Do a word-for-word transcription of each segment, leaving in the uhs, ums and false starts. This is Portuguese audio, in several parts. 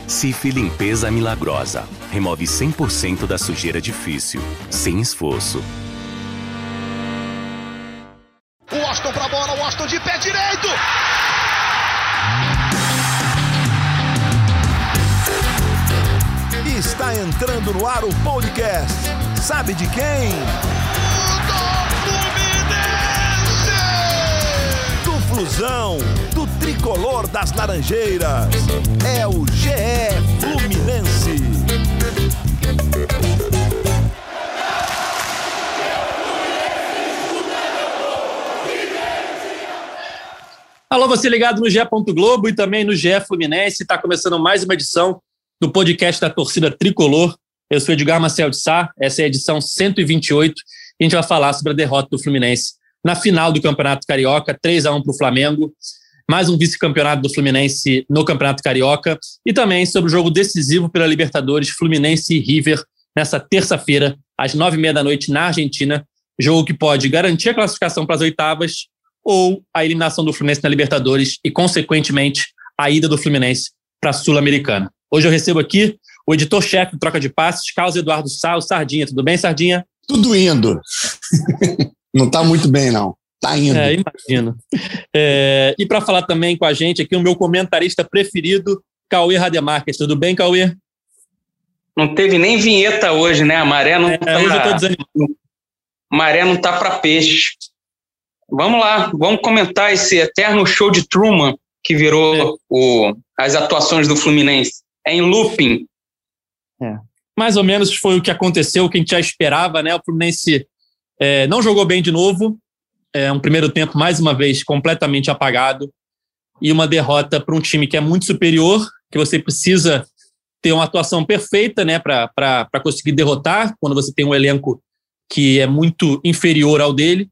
Cif Limpeza Milagrosa. Remove cem por cento da sujeira difícil, sem esforço. O Washington pra bola, o Washington de pé direito! Está entrando no ar o podcast. Sabe de quem? Do Fluminense! Do Flusão, do tricolor das Laranjeiras. É o G E Fluminense. Alô, você ligado no G E. Globo e também no G E Fluminense. Está começando mais uma edição do podcast da torcida tricolor. Eu sou Edgar Marcel de Sá, essa é a edição cento e vinte e oito e a gente vai falar sobre a derrota do Fluminense na final do Campeonato Carioca, três a um para o Flamengo, mais um vice-campeonato do Fluminense no Campeonato Carioca e também sobre o jogo decisivo pela Libertadores, Fluminense e River, nessa terça-feira, às nove e meia da noite na Argentina, jogo que pode garantir a classificação para as oitavas ou a eliminação do Fluminense na Libertadores e, consequentemente, a ida do Fluminense para a Sul-Americana. Hoje eu recebo aqui o editor-chefe do Troca de Passes, Carlos Eduardo Sá, o Sardinha. Tudo bem, Sardinha? Tudo indo. Não está muito bem, não. Está indo. É, imagino. É, e para falar também com a gente aqui, o meu comentarista preferido, Cauê Rademarques. Tudo bem, Cauê? Não teve nem vinheta hoje, né? A maré não é, tá hoje pra... eu tô desanimado. Maré não tá para peixe. Vamos lá, vamos comentar esse eterno show de Truman que virou é. o, as atuações do Fluminense. É em looping. É. Mais ou menos foi o que aconteceu, o que a gente já esperava, né? O Fluminense é, não jogou bem de novo. É um primeiro tempo, mais uma vez, completamente apagado. E uma derrota para um time que é muito superior, que você precisa ter uma atuação perfeita, né, para conseguir derrotar, quando você tem um elenco que é muito inferior ao dele.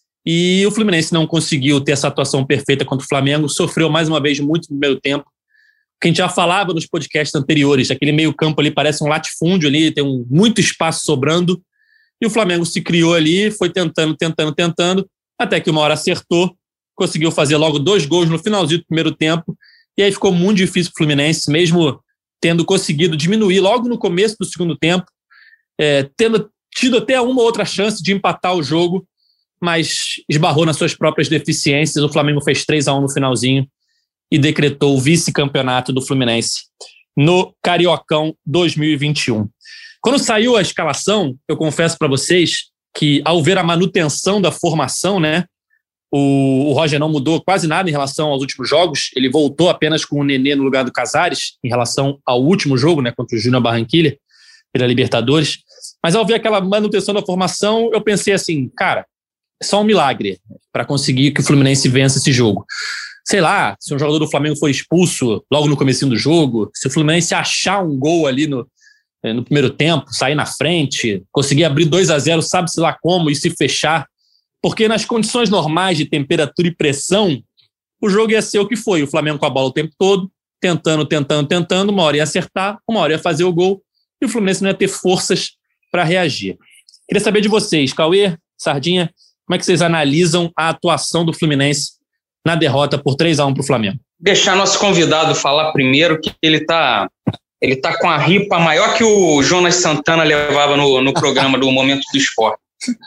E o Fluminense não conseguiu ter essa atuação perfeita contra o Flamengo, sofreu mais uma vez muito no primeiro tempo. Que a gente já falava nos podcasts anteriores, aquele meio campo ali parece um latifúndio ali, tem um, muito espaço sobrando, e o Flamengo se criou ali, foi tentando, tentando, tentando, até que uma hora acertou, conseguiu fazer logo dois gols no finalzinho do primeiro tempo, e aí ficou muito difícil para o Fluminense, mesmo tendo conseguido diminuir logo no começo do segundo tempo, é, tendo tido até uma ou outra chance de empatar o jogo, mas esbarrou nas suas próprias deficiências. O Flamengo fez três a um no finalzinho e decretou o vice-campeonato do Fluminense no Cariocão dois mil e vinte e um. Quando saiu a escalação, eu confesso para vocês que, ao ver a manutenção da formação, né, o, o Roger não mudou quase nada em relação aos últimos jogos, ele voltou apenas com o Nenê no lugar do Casares, em relação ao último jogo, né, contra o Júnior Barranquilla, pela Libertadores. Mas ao ver aquela manutenção da formação, eu pensei assim, cara, é só um milagre para conseguir que o Fluminense vença esse jogo. Sei lá, se um jogador do Flamengo for expulso logo no comecinho do jogo, se o Fluminense achar um gol ali no, no primeiro tempo, sair na frente, conseguir abrir dois a zero, sabe-se lá como, e se fechar. Porque nas condições normais de temperatura e pressão, o jogo ia ser o que foi. O Flamengo com a bola o tempo todo, tentando, tentando, tentando, uma hora ia acertar, uma hora ia fazer o gol, e o Fluminense não ia ter forças para reagir. Queria saber de vocês, Cauê, Sardinha, como é que vocês analisam a atuação do Fluminense na derrota por três a um para o Flamengo? Deixar nosso convidado falar primeiro, que ele está ele tá com a ripa maior que o Jonas Santana levava no, no programa do Momento do Esporte.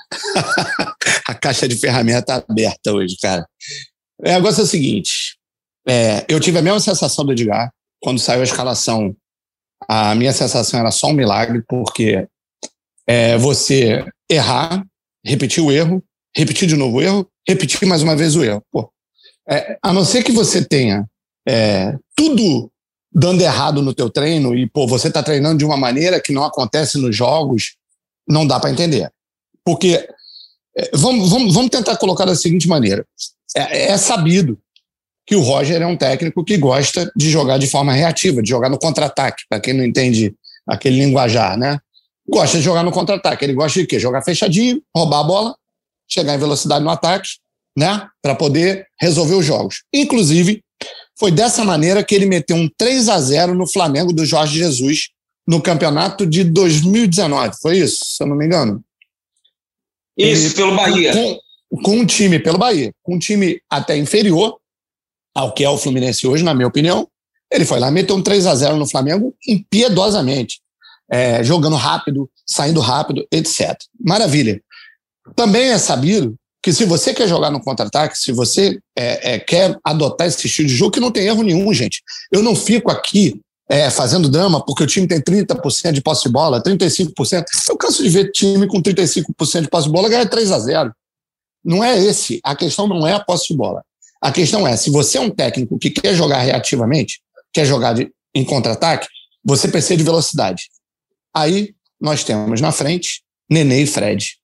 A caixa de ferramenta aberta hoje, cara. O negócio é o seguinte, é, eu tive a mesma sensação do Edgar, quando saiu a escalação, a minha sensação era só um milagre, porque é, você errar, repetir o erro, repetir de novo o erro, repetir mais uma vez o erro. Pô, é, a não ser que você tenha é, tudo dando errado no teu treino e pô, você está treinando de uma maneira que não acontece nos jogos, não dá para entender. Porque, é, vamos, vamos, vamos tentar colocar da seguinte maneira, é, é sabido que o Roger é um técnico que gosta de jogar de forma reativa, de jogar no contra-ataque, para quem não entende aquele linguajar, né? Gosta de jogar no contra-ataque. Ele gosta de quê? Jogar fechadinho, roubar a bola, chegar em velocidade no ataque, né? Para poder resolver os jogos. Inclusive, foi dessa maneira que ele meteu um três a zero no Flamengo do Jorge Jesus no campeonato de dois mil e dezenove. Foi isso, se eu não me engano? Isso, ele, pelo Bahia. Com, com um time, pelo Bahia, com um time até inferior ao que é o Fluminense hoje, na minha opinião, Ele foi lá e meteu um três a zero no Flamengo impiedosamente, é, jogando rápido, saindo rápido, etcétera. Maravilha. Também é sabido que se você quer jogar no contra-ataque, se você é, é, quer adotar esse estilo de jogo, que não tem erro nenhum, gente. Eu não fico aqui é, fazendo drama porque o time tem trinta por cento de posse de bola, trinta e cinco por cento. Eu canso de ver time com trinta e cinco por cento de posse de bola ganhar três a zero. Não é esse. A questão não é a posse de bola. A questão é, se você é um técnico que quer jogar reativamente, quer jogar de, em contra-ataque, você precisa de velocidade. Aí nós temos na frente Nenê e Fred.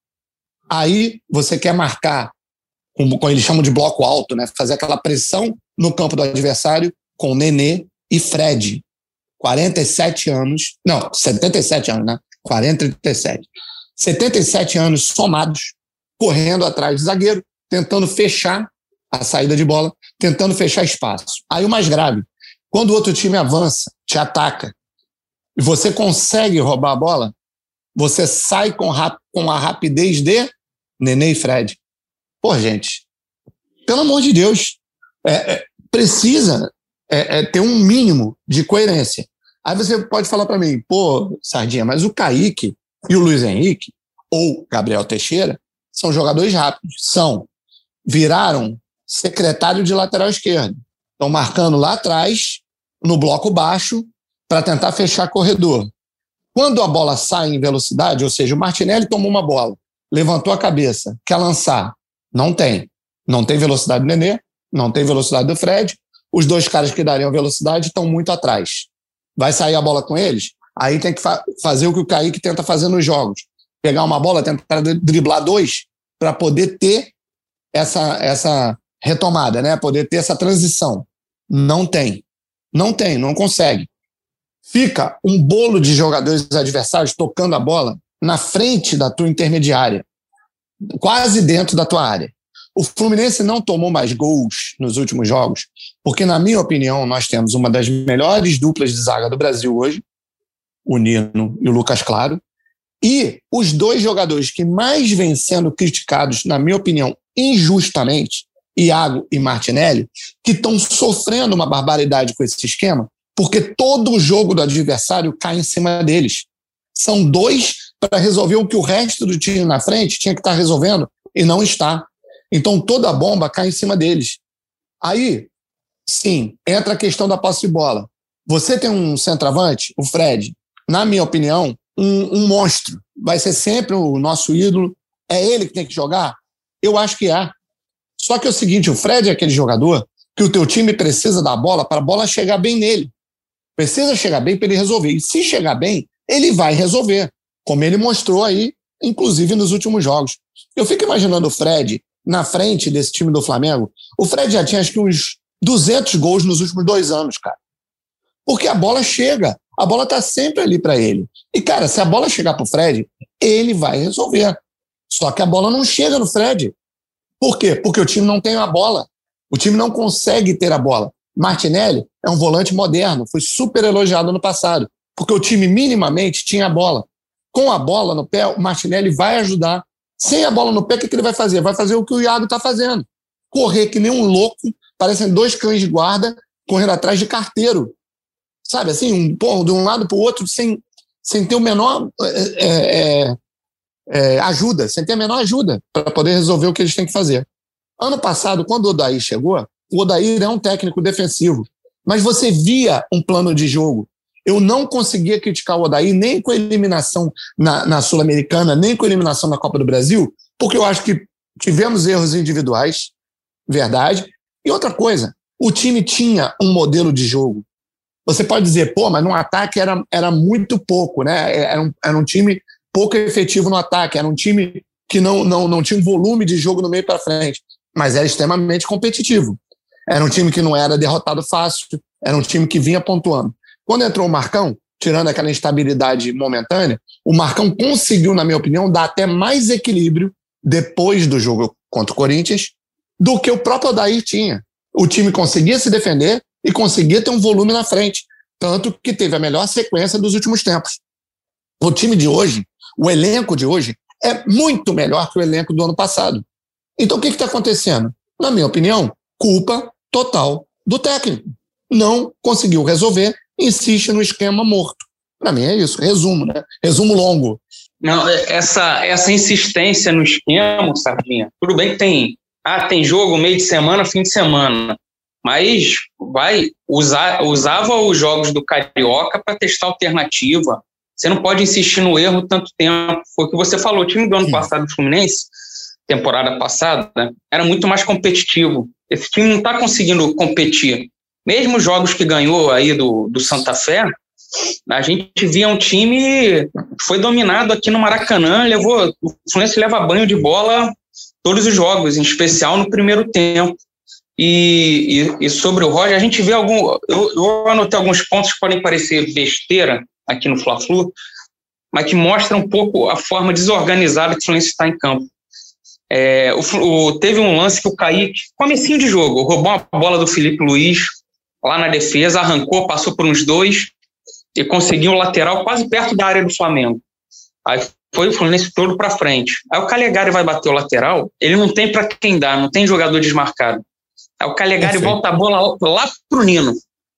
Aí você quer marcar, como eles chamam de bloco alto, né? Fazer aquela pressão no campo do adversário com Nenê e Fred. quarenta e sete anos, não, setenta e sete anos, né? quarenta e trinta e sete. setenta e sete anos somados, correndo atrás do zagueiro, tentando fechar a saída de bola, tentando fechar espaço. Aí o mais grave, quando o outro time avança, te ataca, e você consegue roubar a bola, você sai com, rap- com a rapidez de Nenê e Fred. Pô, gente, pelo amor de Deus, é, é, precisa é, é, ter um mínimo de coerência. Aí você pode falar para mim, pô, Sardinha, mas o Kaique e o Luiz Henrique, ou Gabriel Teixeira, são jogadores rápidos. São. Viraram secretário de lateral esquerdo. Estão marcando lá atrás, no bloco baixo, para tentar fechar corredor. Quando a bola sai em velocidade, ou seja, o Martinelli tomou uma bola, levantou a cabeça, quer lançar, não tem. Não tem velocidade do Nenê, não tem velocidade do Fred. Os dois caras que dariam velocidade estão muito atrás. Vai sair a bola com eles? Aí tem que fa- fazer o que o Kaique tenta fazer nos jogos. Pegar uma bola, tentar driblar dois, para poder ter essa, essa retomada, né? Poder ter essa transição. Não tem. Não tem, não consegue. Fica um bolo de jogadores adversários tocando a bola na frente da tua intermediária, quase dentro da tua área. O Fluminense não tomou mais gols nos últimos jogos, porque, na minha opinião, nós temos uma das melhores duplas de zaga do Brasil hoje, o Nino e o Lucas Claro, e os dois jogadores que mais vêm sendo criticados, na minha opinião, injustamente, Iago e Martinelli, que estão sofrendo uma barbaridade com esse esquema, porque todo o jogo do adversário cai em cima deles. São dois para resolver o que o resto do time na frente tinha que estar resolvendo e não está. Então toda a bomba cai em cima deles. Aí, sim, entra a questão da posse de bola. Você tem um centroavante, o Fred, na minha opinião, um, um monstro. Vai ser sempre o nosso ídolo. É ele que tem que jogar? Eu acho que é. Só que é o seguinte, o Fred é aquele jogador que o teu time precisa da bola para a bola chegar bem nele. Precisa chegar bem para ele resolver. E se chegar bem, ele vai resolver, como ele mostrou aí, inclusive nos últimos jogos. Eu fico imaginando o Fred na frente desse time do Flamengo. O Fred já tinha acho que uns duzentos gols nos últimos dois anos, cara. Porque a bola chega, a bola tá sempre ali para ele. E, cara, se a bola chegar pro Fred, ele vai resolver. Só que a bola não chega no Fred. Por quê? Porque o time não tem a bola. O time não consegue ter a bola. Martinelli é um volante moderno, foi super elogiado no passado, porque o time minimamente tinha a bola. Com a bola no pé, o Martinelli vai ajudar. Sem a bola no pé, o que ele vai fazer? Vai fazer o que o Iago está fazendo. Correr que nem um louco, parecem dois cães de guarda, correndo atrás de carteiro. Sabe, assim, um, pô, de um lado para o outro, sem, sem ter o menor é, é, é, ajuda, sem ter a menor ajuda para poder resolver o que eles têm que fazer. Ano passado, quando o Odair chegou, o Odair é um técnico defensivo, mas você via um plano de jogo. Eu não conseguia criticar o Odair nem com a eliminação na, na Sul-Americana, nem com a eliminação na Copa do Brasil, porque eu acho que tivemos erros individuais, verdade. E outra coisa, o time tinha um modelo de jogo. Você pode dizer, pô, mas no ataque era, era muito pouco, né? Era um, era um time pouco efetivo no ataque, era um time que não, não, não tinha um volume de jogo no meio para frente, mas era extremamente competitivo. Era um time que não era derrotado fácil, era um time que vinha pontuando. Quando entrou o Marcão, tirando aquela instabilidade momentânea, o Marcão conseguiu, na minha opinião, dar até mais equilíbrio depois do jogo contra o Corinthians do que o próprio Odair tinha. O time conseguia se defender e conseguia ter um volume na frente, tanto que teve a melhor sequência dos últimos tempos. O time de hoje, o elenco de hoje, é muito melhor que o elenco do ano passado. Então o que está acontecendo? Na minha opinião, culpa total do técnico. não conseguiu resolver, insiste no esquema morto. Para mim é isso, resumo, né? Resumo longo. Não, essa, essa insistência no esquema, Sardinha, tudo bem que tem, ah, tem jogo meio de semana, fim de semana, mas vai usar, usava os jogos do Carioca para testar alternativa. Você não pode insistir no erro tanto tempo. Foi o que você falou, o time do ano passado do Fluminense, temporada passada, né, era muito mais competitivo. Esse time não está conseguindo competir. Mesmo os jogos que ganhou aí do, do Santa Fé, a gente via um time que foi dominado aqui no Maracanã, levou, o Fluminense leva banho de bola todos os jogos, em especial no primeiro tempo. E, e, e sobre o Roger, a gente vê algum... Eu, eu anotei alguns pontos que podem parecer besteira aqui no Fla-Flu, mas que mostram um pouco a forma desorganizada que o Fluminense está em campo. É, o, o, teve um lance que o Kaique, comecinho de jogo, roubou uma bola do Felipe Luiz lá na defesa, arrancou, passou por uns dois e conseguiu o lateral quase perto da área do Flamengo. Aí foi o Fluminense todo para frente. Aí o Calegari vai bater o lateral, ele não tem para quem dar, não tem jogador desmarcado. Aí o Calegari Perfeito. volta a bola lá pro Nino,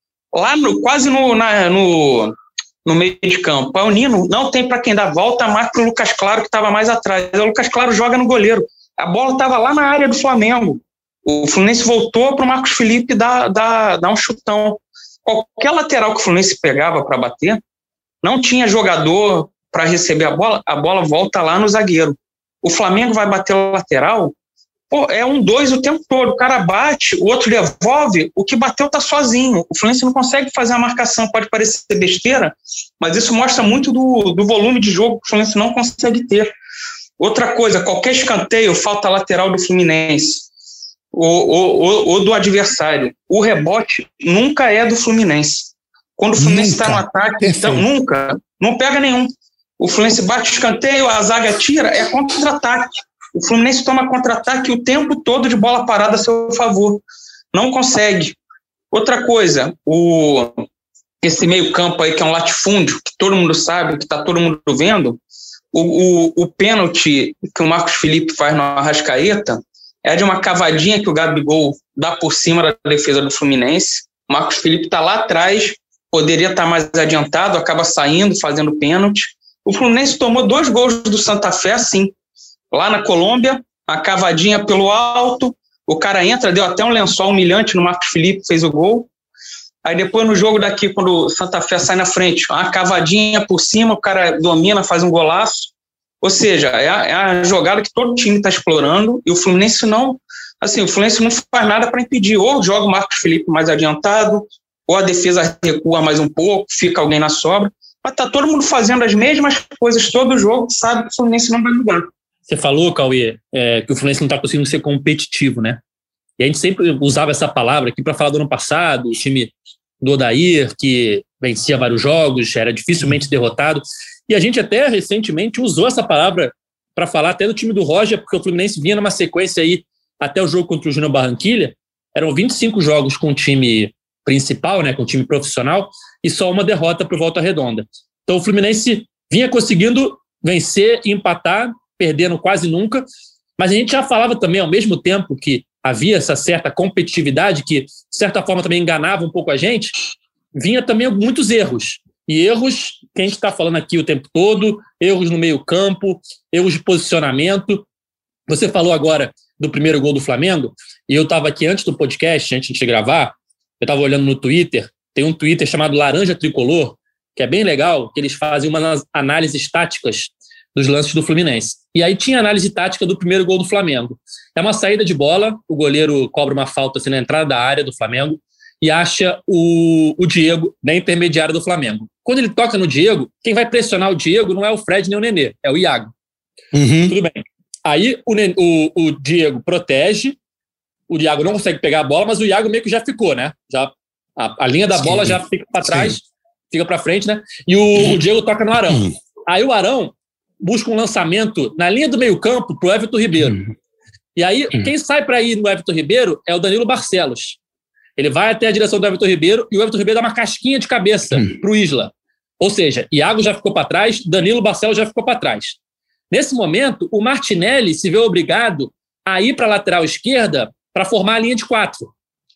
lá no, quase no, na, no, no meio de campo. Aí o Nino não tem para quem dar, volta, marca o Lucas Claro que estava mais atrás. Aí o Lucas Claro joga no goleiro. A bola estava lá na área do Flamengo. O Fluminense voltou para o Marcos Felipe dar, dar, dar um chutão. Qualquer lateral que o Fluminense pegava para bater, não tinha jogador para receber a bola, a bola volta lá no zagueiro. O Flamengo vai bater o lateral, pô, é um dois o tempo todo. O cara bate, o outro devolve, o que bateu tá sozinho. O Fluminense não consegue fazer a marcação, pode parecer besteira, mas isso mostra muito do, do volume de jogo que o Fluminense não consegue ter. Outra coisa, qualquer escanteio, falta lateral do Fluminense ou, ou, ou do adversário. O rebote nunca é do Fluminense. Quando o Fluminense está no ataque, então, nunca, não pega nenhum. O Fluminense bate o escanteio, a zaga tira, é contra-ataque. O Fluminense toma contra-ataque o tempo todo de bola parada a seu favor. Não consegue. Outra coisa, o, esse meio campo aí que é um latifúndio, que todo mundo sabe, que está todo mundo vendo, o, o, o pênalti que o Marcos Felipe faz no Arrascaeta é de uma cavadinha que o Gabigol dá por cima da defesa do Fluminense. O Marcos Felipe está lá atrás, poderia estar tá mais adiantado, acaba saindo, fazendo pênalti. O Fluminense tomou dois gols do Santa Fé assim. Lá na Colômbia, a cavadinha pelo alto, o cara entra, deu até um lençol humilhante no Marcos Felipe, fez o gol. Aí depois no jogo daqui, quando o Santa Fé sai na frente, uma cavadinha por cima, o cara domina, faz um golaço. Ou seja, é a, é a jogada que todo time está explorando e o Fluminense não, assim, o Fluminense não faz nada para impedir. Ou joga o Marcos Felipe mais adiantado, ou a defesa recua mais um pouco, fica alguém na sobra. Mas tá todo mundo fazendo as mesmas coisas todo jogo, sabe que o Fluminense não vai mudar. Você falou, Cauê, é, que o Fluminense não está conseguindo ser competitivo, né? E a gente sempre usava essa palavra aqui para falar do ano passado, o time do Odair, que vencia vários jogos, era dificilmente derrotado. E a gente até recentemente usou essa palavra para falar até do time do Roger, porque o Fluminense vinha numa sequência aí, até o jogo contra o Júnior Barranquilla, eram vinte e cinco jogos com o time principal, né, com o time profissional, e só uma derrota para o Volta Redonda. Então o Fluminense vinha conseguindo vencer e empatar, perdendo quase nunca, mas a gente já falava também, ao mesmo tempo que havia essa certa competitividade que, de certa forma, também enganava um pouco a gente, vinha também muitos erros. E erros que a gente está falando aqui o tempo todo, erros no meio campo, erros de posicionamento. Você falou agora do primeiro gol do Flamengo, e eu estava aqui antes do podcast, antes de gravar, eu estava olhando no Twitter, tem um Twitter chamado Laranja Tricolor, que é bem legal, que eles fazem umas análises táticas dos lances do Fluminense. E aí tinha análise tática do primeiro gol do Flamengo. É uma saída de bola, o goleiro cobra uma falta assim, na entrada da área do Flamengo e acha o, o Diego na intermediária do Flamengo. Quando ele toca no Diego, quem vai pressionar o Diego não é o Fred nem o Nenê, é o Iago. Uhum. Tudo bem. Aí o, o, o Diego protege, o Iago não consegue pegar a bola, mas o Iago meio que já ficou, né? Já, a, a linha da Sim. bola já fica para trás, Sim. fica para frente, né? E o, o Diego toca no Arão. Uhum. Aí o Arão busca um lançamento na linha do meio-campo para o Everton Ribeiro. Uhum. E aí, uhum. quem sai para ir no Everton Ribeiro é o Danilo Barcelos. Ele vai até a direção do Everton Ribeiro e o Everton Ribeiro dá uma casquinha de cabeça uhum. para o Isla. Ou seja, Iago já ficou para trás, Danilo Barcelos já ficou para trás. Nesse momento, o Martinelli se vê obrigado a ir para a lateral esquerda para formar a linha de quatro.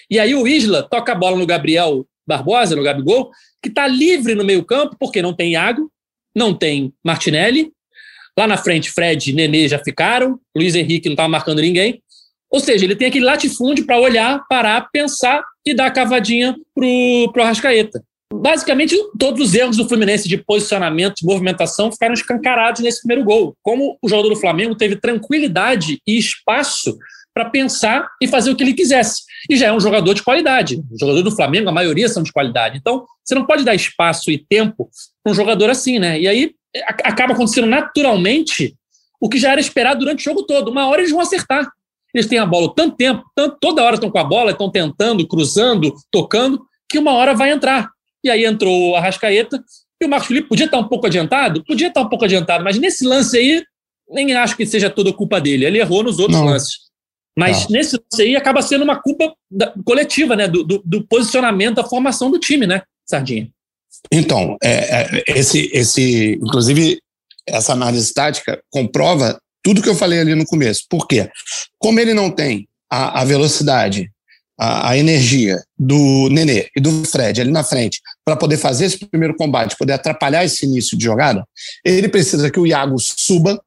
E aí o Isla toca a bola no Gabriel Barbosa, no Gabigol, que está livre no meio campo, porque não tem Iago, não tem Martinelli. Lá na frente, Fred e Nenê já ficaram, Luiz Henrique não estava marcando ninguém. Ou seja, ele tem aquele latifúndio para olhar, parar, pensar e dar a cavadinha pro, pro Arrascaeta. Basicamente, todos os erros do Fluminense de posicionamento, de movimentação, ficaram escancarados nesse primeiro gol. Como o jogador do Flamengo teve tranquilidade e espaço para pensar e fazer o que ele quisesse. E já é um jogador de qualidade. O jogador do Flamengo, a maioria são de qualidade. Então, você não pode dar espaço e tempo para um jogador assim, né? E aí acaba acontecendo naturalmente o que já era esperado durante o jogo todo. Uma hora eles vão acertar. Eles têm a bola tanto tempo, tanto, toda hora estão com a bola, estão tentando, cruzando, tocando, que uma hora vai entrar. E aí entrou o Arrascaeta, e o Marcos Felipe podia estar um pouco adiantado? Podia estar um pouco adiantado, mas nesse lance aí, nem acho que seja toda culpa dele. Ele errou nos outros não. lances. Mas não. nesse lance aí acaba sendo uma culpa da, coletiva, né? Do, do, do posicionamento, da formação do time, né, Sardinha? Então, é, é, esse, esse, inclusive, essa análise tática comprova tudo que eu falei ali no começo. Por quê? Como ele não tem a, a velocidade, a, a energia do Nenê e do Fred ali na frente para poder fazer esse primeiro combate, poder atrapalhar esse início de jogada, ele precisa que o Iago suba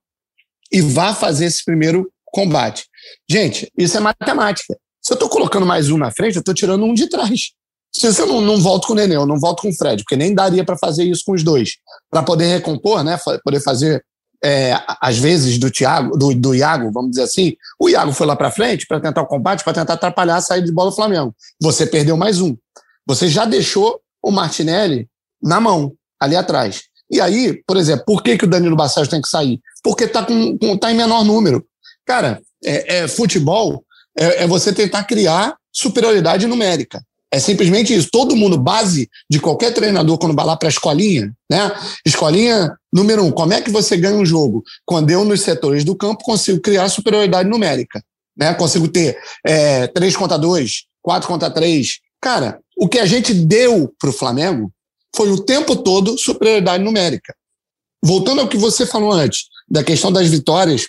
e vá fazer esse primeiro combate. Gente, isso é matemática. Se eu estou colocando mais um na frente, eu estou tirando um de trás. Se eu não, não volto com o Nenê, eu não volto com o Fred, porque nem daria para fazer isso com os dois. Para poder recompor, né, poder fazer É, às vezes do Thiago, do, do Iago, vamos dizer assim, o Iago foi lá para frente para tentar o combate, para tentar atrapalhar a saída de bola do Flamengo. Você perdeu mais um. Você já deixou o Martinelli na mão, ali atrás. E aí, por exemplo, por que, que o Danilo Barcelos tem que sair? Porque está com, com, tá em menor número. Cara, é, é, futebol é, é você tentar criar superioridade numérica. É simplesmente isso. Todo mundo, base de qualquer treinador, quando vai lá para a escolinha, né? Escolinha número um, como é que você ganha um jogo? Quando eu, nos setores do campo, consigo criar superioridade numérica, né? Consigo ter é, três contra dois, quatro contra três. Cara, o que a gente deu para o Flamengo foi o tempo todo superioridade numérica. Voltando ao que você falou antes, da questão das vitórias,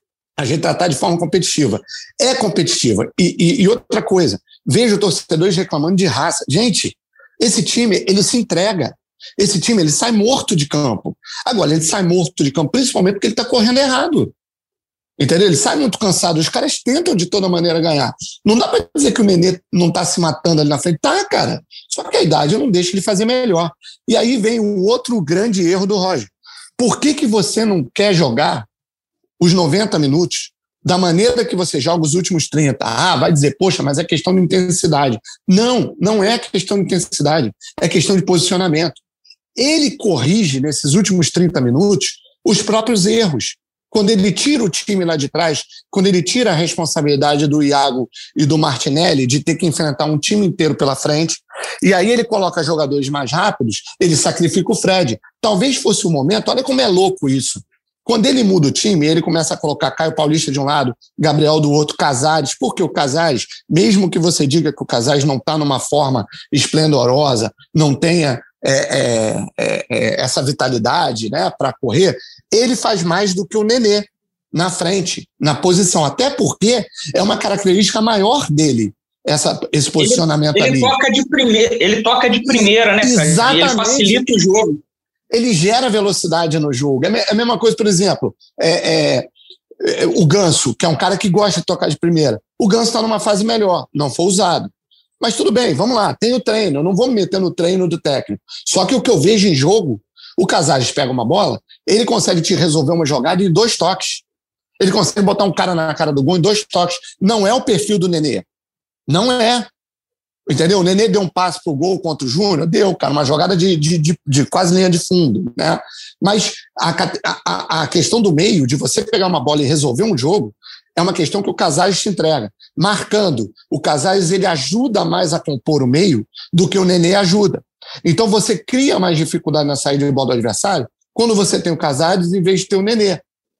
a gente tratar de forma competitiva. É competitiva. E, e, e outra coisa, vejo torcedores reclamando de raça. Gente, esse time, ele se entrega. Esse time, ele sai morto de campo. Agora, ele sai morto de campo principalmente porque ele está correndo errado. Entendeu? Ele sai muito cansado. Os caras tentam de toda maneira ganhar. Não dá para dizer que o Nenê não está se matando ali na frente. Tá, cara. Só que a idade não deixa ele fazer melhor. E aí vem o outro grande erro do Roger. Por que que você não quer jogar os noventa minutos da maneira que você joga os últimos trinta? Ah, vai dizer, poxa, mas é questão de intensidade. Não, não é questão de intensidade, é questão de posicionamento. Ele corrige, nesses últimos trinta minutos, os próprios erros. Quando ele tira o time lá de trás, quando ele tira a responsabilidade do Iago e do Martinelli de ter que enfrentar um time inteiro pela frente, e aí ele coloca jogadores mais rápidos, ele sacrifica o Fred. Talvez fosse o momento, olha como é louco isso. Quando ele muda o time, ele começa a colocar Caio Paulista de um lado, Gabriel do outro, Casares, porque o Casares, mesmo que você diga que o Casares não está numa forma esplendorosa, não tenha é, é, é, essa vitalidade, né, para correr, ele faz mais do que o Nenê na frente, na posição, até porque é uma característica maior dele, essa, esse posicionamento ele, ele ali. Toca de primeira, ele toca de primeira, né, Exatamente. Cara? E ele facilita o jogo. Ele gera velocidade no jogo. É a mesma coisa, por exemplo, é, é, é, o Ganso, que é um cara que gosta de tocar de primeira. O Ganso está numa fase melhor, não foi usado. Mas tudo bem, vamos lá, tem o treino, eu não vou me meter no treino do técnico. Só que o que eu vejo em jogo, o Casares pega uma bola, ele consegue te resolver uma jogada em dois toques. Ele consegue botar um cara na cara do gol em dois toques. Não é o perfil do Nenê. Não é. Entendeu? O Nenê deu um passe pro gol contra o Júnior, deu, cara, uma jogada de, de, de, de quase linha de fundo, né? Mas a, a, a questão do meio, de você pegar uma bola e resolver um jogo, é uma questão que o Casares te entrega. Marcando, o Casares, ele ajuda mais a compor o meio do que o Nenê ajuda. Então você cria mais dificuldade na saída de bola do adversário quando você tem o Casares em vez de ter o Nenê.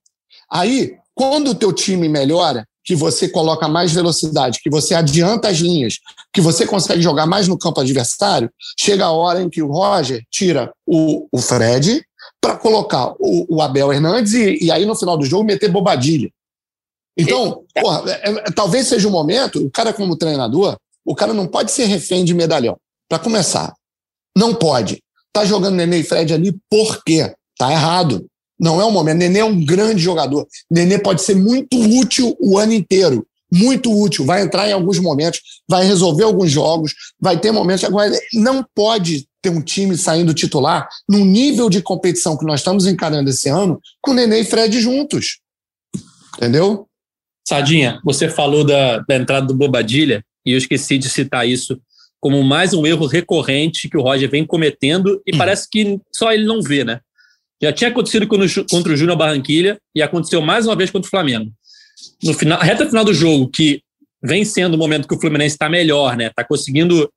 Aí, quando o teu time melhora, que você coloca mais velocidade, que você adianta as linhas, que você consegue jogar mais no campo adversário, chega a hora em que o Roger tira o, o Fred para colocar o, o Abel Hernandes e, e aí no final do jogo meter Bobadilha. Então, porra, é, é, talvez seja o momento, o cara como treinador, o cara não pode ser refém de medalhão. Para começar, não pode. Tá jogando Nenê e Fred ali por quê? Tá errado. Não é o momento. Nenê é um grande jogador. Nenê pode ser muito útil o ano inteiro. Muito útil. Vai entrar em alguns momentos, vai resolver alguns jogos, vai ter momentos. Agora, não pode ter um time saindo titular num nível de competição que nós estamos encarando esse ano com Nenê e Fred juntos. Entendeu? Sadinha, você falou da, da entrada do Bobadilla e eu esqueci de citar isso como mais um erro recorrente que o Roger vem cometendo e hum. parece que só ele não vê, né? Já tinha acontecido contra o Júnior Barranquilla e aconteceu mais uma vez contra o Flamengo. No final, reta final do jogo, que vem sendo o momento que o Fluminense está melhor, né? Está conseguindo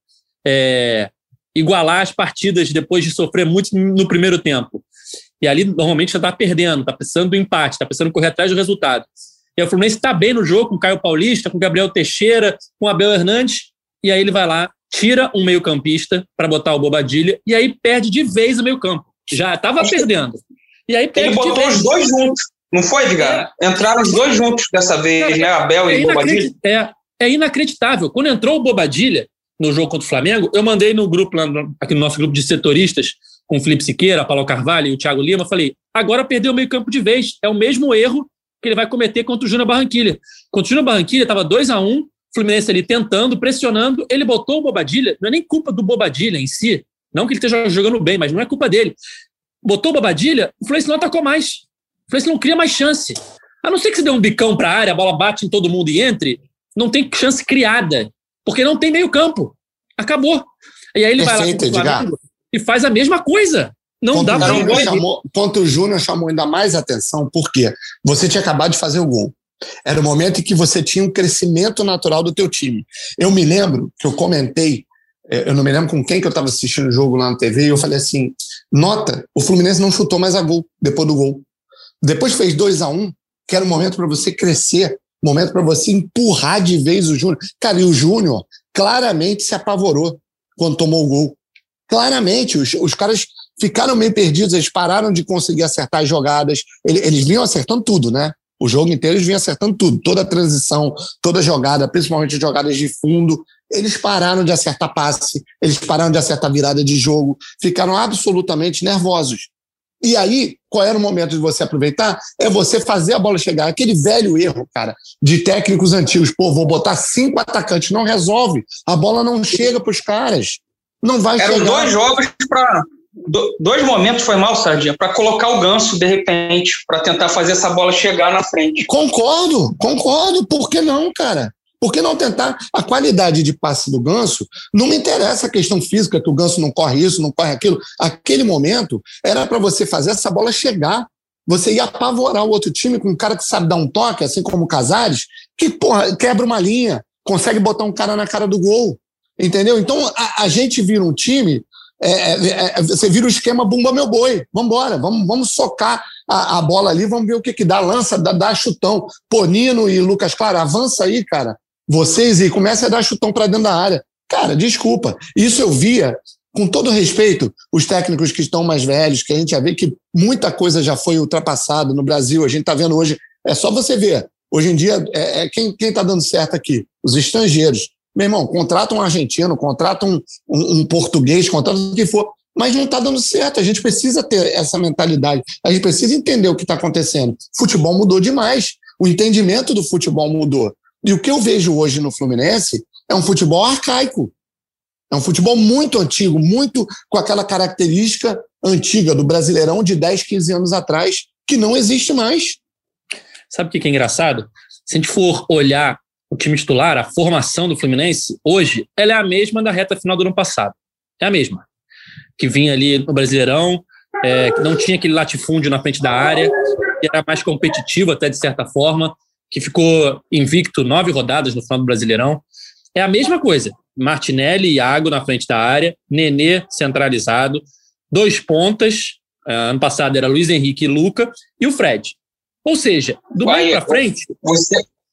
é, igualar as partidas depois de sofrer muito no primeiro tempo. E ali, normalmente, já está perdendo, está precisando do empate, está precisando correr atrás do resultado. E o Fluminense está bem no jogo, com o Caio Paulista, com o Gabriel Teixeira, com o Abel Hernandes, e aí ele vai lá, tira um meio-campista para botar o Bobadilla, e aí perde de vez o meio-campo. Já estava perdendo. E aí perde ele botou de vez. Os dois juntos. Não foi, Edgar? É. Entraram os dois juntos dessa vez, é, né? Abel é e Bobadilla. É, é inacreditável. Quando entrou o Bobadilla no jogo contra o Flamengo, eu mandei no grupo, lá no, aqui no nosso grupo de setoristas, com o Felipe Siqueira, Paulo Carvalho e o Thiago Lima, falei, agora perdeu o meio campo de vez. É o mesmo erro que ele vai cometer contra o Júnior Barranquilla. Contra o Júnior Barranquilla, estava dois a um, o Fluminense ali tentando, pressionando, ele botou o Bobadilla, não é nem culpa do Bobadilla em si, não que ele esteja jogando bem, mas não é culpa dele. Botou o Bobadilla, o Fluminense não atacou mais. O Fluminense não cria mais chance. A não ser que você dê um bicão para a área, a bola bate em todo mundo e entre, não tem chance criada, porque não tem meio campo. Acabou. E aí ele Perfeito, vai lá contra o Flamengo e faz a mesma coisa. Não ponto dá para chamou, ponto o Júnior chamou ainda mais atenção, porque você tinha acabado de fazer o gol. Era o momento em que você tinha um crescimento natural do teu time. Eu me lembro que eu comentei, eu não me lembro com quem que eu estava assistindo o jogo lá na T V, e eu falei assim, nota, o Fluminense não chutou mais a gol depois do gol. Depois fez dois a um, que era o momento para você crescer, momento para você empurrar de vez o Júnior. Cara, e o Júnior claramente se apavorou quando tomou o gol. Claramente, os, os caras ficaram meio perdidos, eles pararam de conseguir acertar as jogadas, eles, eles vinham acertando tudo, né? O jogo inteiro eles vinham acertando tudo, toda a transição, toda a jogada, principalmente as jogadas de fundo. Eles pararam de acertar passe, eles pararam de acertar virada de jogo, ficaram absolutamente nervosos. E aí, qual era o momento de você aproveitar? É você fazer a bola chegar. Aquele velho erro, cara, de técnicos antigos. Pô, vou botar cinco atacantes. Não resolve. A bola não chega para os caras. Não vai Eram chegar. Eram dois jogos para... Do, dois momentos foi mal, Sardinha, para colocar o Ganso, de repente, para tentar fazer essa bola chegar na frente. Concordo, concordo. Por que não, cara? Por que não tentar? A qualidade de passe do Ganso, não me interessa a questão física, que o Ganso não corre isso, não corre aquilo. Aquele momento era para você fazer essa bola chegar. Você ia apavorar o outro time com um cara que sabe dar um toque, assim como o Casares, que, porra, quebra uma linha, consegue botar um cara na cara do gol. Entendeu? Então, a, a gente vira um time, é, é, é, você vira o esquema bumba meu boi. Vamos embora, vamos, vamos socar a, a bola ali, vamos ver o que que dá. Lança, dá, dá chutão. Pô, Nino e Lucas Claro, avança aí, cara. Vocês e comecem a dar chutão para dentro da área. Cara, desculpa. Isso eu via, com todo respeito, os técnicos que estão mais velhos, que a gente já vê que muita coisa já foi ultrapassada no Brasil. A gente está vendo hoje, é só você ver. Hoje em dia, é, é quem está dando certo aqui? Os estrangeiros. Meu irmão, contrata um argentino, contrata um, um, um português, contrata o que for, mas não está dando certo. A gente precisa ter essa mentalidade. A gente precisa entender o que está acontecendo. O futebol mudou demais. O entendimento do futebol mudou. E o que eu vejo hoje no Fluminense é um futebol arcaico. É um futebol muito antigo, muito com aquela característica antiga do Brasileirão de dez, quinze anos atrás, que não existe mais. Sabe o que é engraçado? Se a gente for olhar o time titular, a formação do Fluminense, hoje, ela é a mesma da reta final do ano passado. É a mesma. Que vinha ali no Brasileirão, é, que não tinha aquele latifúndio na frente da área, que era mais competitivo até de certa forma, que ficou invicto nove rodadas no final do Brasileirão. É a mesma coisa. Martinelli e Iago na frente da área, Nenê centralizado, dois pontas, ano passado era Luiz Henrique e Luca, e o Fred. Ou seja, do meio para frente... Você,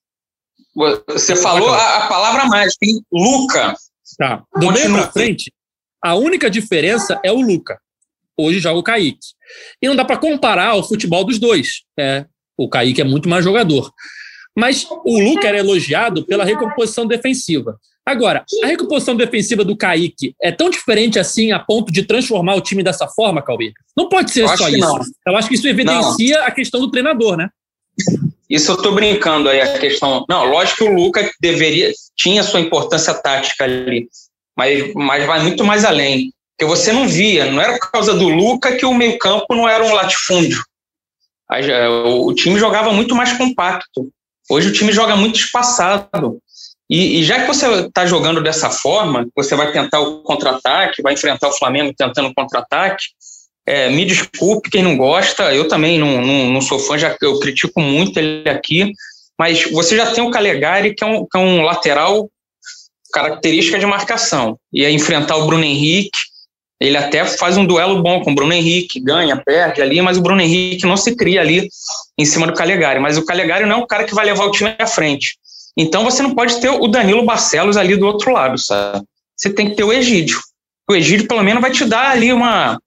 você falou a, a palavra mágica, hein? Luca. Tá. Do meio para frente, a única diferença é o Luca. Hoje joga o Kaique. E não dá para comparar o futebol dos dois. É, o Kaique é muito mais jogador. Mas o Luca era elogiado pela recomposição defensiva. Agora, a recomposição defensiva do Kaique é tão diferente assim a ponto de transformar o time dessa forma, Cauê? Não pode ser só isso. Não. Eu acho que isso evidencia não. a questão do treinador, né? Isso eu tô brincando aí, a questão... Não, lógico que o Lucas deveria... Tinha sua importância tática ali, mas, mas vai muito mais além. Porque você não via, não era por causa do Lucas que o meio-campo não era um latifúndio. O time jogava muito mais compacto. Hoje o time joga muito espaçado. E, e já que você está jogando dessa forma, você vai tentar o contra-ataque, vai enfrentar o Flamengo tentando o contra-ataque, é, me desculpe quem não gosta, eu também não, não, não sou fã, já, eu critico muito ele aqui, mas você já tem o Calegari, que é um, que é um lateral característica de marcação, e é enfrentar o Bruno Henrique, ele até faz um duelo bom com o Bruno Henrique, ganha, perde ali, mas o Bruno Henrique não se cria ali em cima do Calegari, mas o Calegari não é um cara que vai levar o time à frente. Então você não pode ter o Danilo Barcelos ali do outro lado, sabe? Você tem que ter o Egídio. O Egídio pelo menos vai te dar ali uma,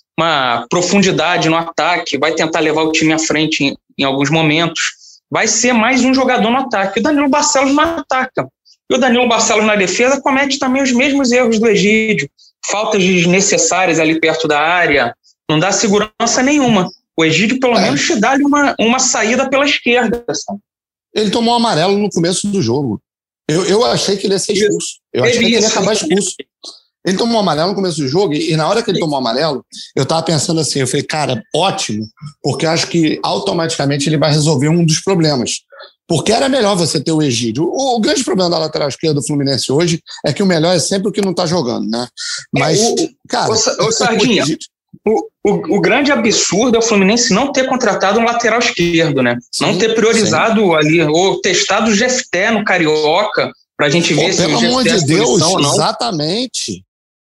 uma profundidade no ataque, vai tentar levar o time à frente em, em alguns momentos. Vai ser mais um jogador no ataque. O Danilo Barcelos não ataca. E o Danilo Barcelos na defesa comete também os mesmos erros do Egídio. Faltas desnecessárias ali perto da área. Não dá segurança nenhuma. O Egídio pelo é. menos te dá ali uma, uma saída pela esquerda, sabe? Ele tomou um amarelo no começo do jogo. Eu, eu achei que ele ia ser expulso. Eu achei que ele ia acabar expulso. Ele tomou um amarelo no começo do jogo e, e na hora que ele tomou o amarelo, eu tava pensando assim, eu falei, cara, ótimo, porque eu acho que automaticamente ele vai resolver um dos problemas. Porque era melhor você ter o Egídio. O, o grande problema da lateral esquerda do Fluminense hoje é que o melhor é sempre o que não tá jogando, né? Mas, é, o, cara... O, o Sardinha... O, o, o grande absurdo é o Fluminense não ter contratado um lateral esquerdo, né? Sim, não ter priorizado sim. ali, ou testado o Jefté no Carioca, pra gente ver Pô, se pelo o Jefté amor de Deus, ou não. Exatamente.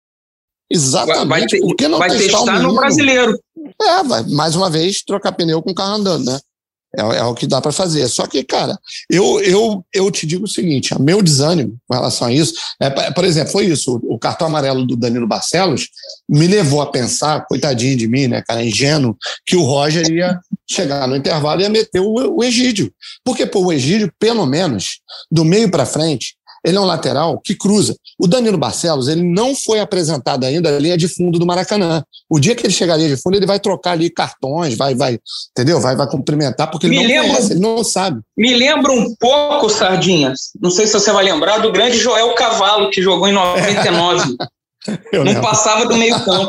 Exatamente. Vai, ter, Por que não vai testar, testar no brasileiro. É, vai, mais uma vez, trocar pneu com o carro andando, né? É, é o que dá para fazer. Só que, cara, eu, eu, eu te digo o seguinte, o meu desânimo com relação a isso, é, por exemplo, foi isso, o, o cartão amarelo do Danilo Barcelos me levou a pensar, coitadinho de mim, né, cara, ingênuo, que o Roger ia chegar no intervalo e ia meter o, o Egídio. Porque, pô, o Egídio, pelo menos, do meio para frente, ele é um lateral que cruza. O Danilo Barcelos, ele não foi apresentado ainda a linha de fundo do Maracanã. O dia que ele chegar à linha de fundo, ele vai trocar ali cartões, vai, vai, entendeu? Vai, vai cumprimentar, porque ele me não lembra, conhece, ele não sabe. Me lembra um pouco, Sardinhas, não sei se você vai lembrar, do grande Joel Cavalo, que jogou em noventa e nove. Eu não lembro. Passava do meio campo.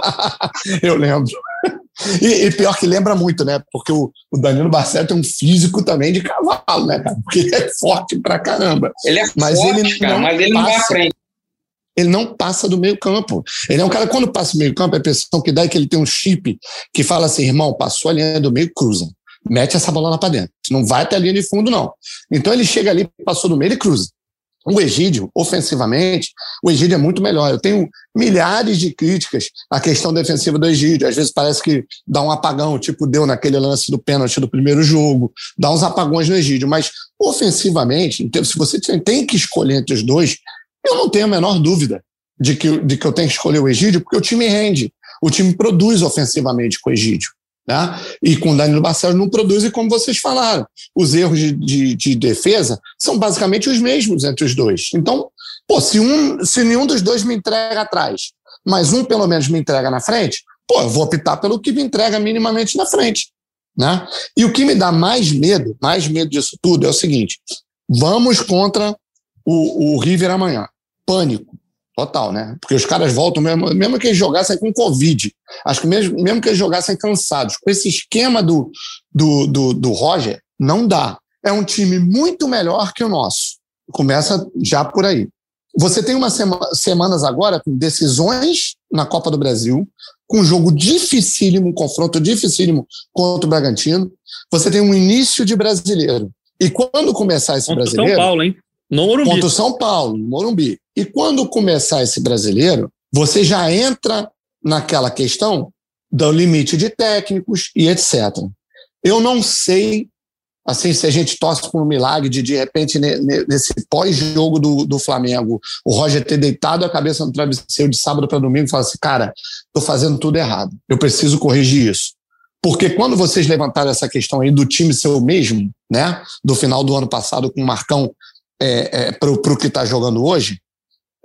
Eu lembro. E, e pior que lembra muito, né? Porque o, o Danilo Barcelos tem um físico também de cavalo, né, cara? Porque ele é forte pra caramba. Ele é mas forte, ele cara, mas ele passa, não vai à frente. Ele não passa do meio campo. Ele é um cara, quando passa do meio campo, a impressão que dá é que ele tem um chip que fala assim, irmão, passou a linha do meio, cruza. Mete essa bola lá pra dentro. Não vai até a linha de fundo, não. Então ele chega ali, passou do meio, ele cruza. O Egídio, ofensivamente, o Egídio é muito melhor. Eu tenho milhares de críticas à questão defensiva do Egídio. Às vezes parece que dá um apagão, tipo deu naquele lance do pênalti do primeiro jogo, dá uns apagões no Egídio. Mas, ofensivamente, se você tem que escolher entre os dois, eu não tenho a menor dúvida de que, de que eu tenho que escolher o Egídio, porque o time rende. O time produz ofensivamente com o Egídio. Né? E com o Danilo Barcelos não produz, e como vocês falaram, os erros de, de, de defesa são basicamente os mesmos entre os dois. Então, pô, se, um, se nenhum dos dois me entrega atrás, mas um pelo menos me entrega na frente, pô, eu vou optar pelo que me entrega minimamente na frente. Né? E o que me dá mais medo, mais medo disso tudo é o seguinte, vamos contra o, o River amanhã. Pânico. Total, né? Porque os caras voltam, mesmo, mesmo que eles jogassem com Covid, acho que mesmo, mesmo que eles jogassem cansados, com esse esquema do, do, do, do Roger, não dá. É um time muito melhor que o nosso. Começa já por aí. Você tem umas sema, semanas agora com decisões na Copa do Brasil, com um jogo dificílimo, um confronto dificílimo contra o Bragantino. Você tem um início de brasileiro. E quando começar esse contra brasileiro... São Paulo, hein? No Morumbi. Contra o São Paulo, no Morumbi. E quando começar esse brasileiro, você já entra naquela questão do limite de técnicos e etcétera. Eu não sei, assim, se a gente torce por um milagre de, de repente, nesse pós-jogo do, do Flamengo, o Roger ter deitado a cabeça no travesseiro de sábado para domingo e falar assim, cara, estou fazendo tudo errado, eu preciso corrigir isso. Porque quando vocês levantaram essa questão aí do time ser o mesmo, né, do final do ano passado com o Marcão é, é, para o que está jogando hoje,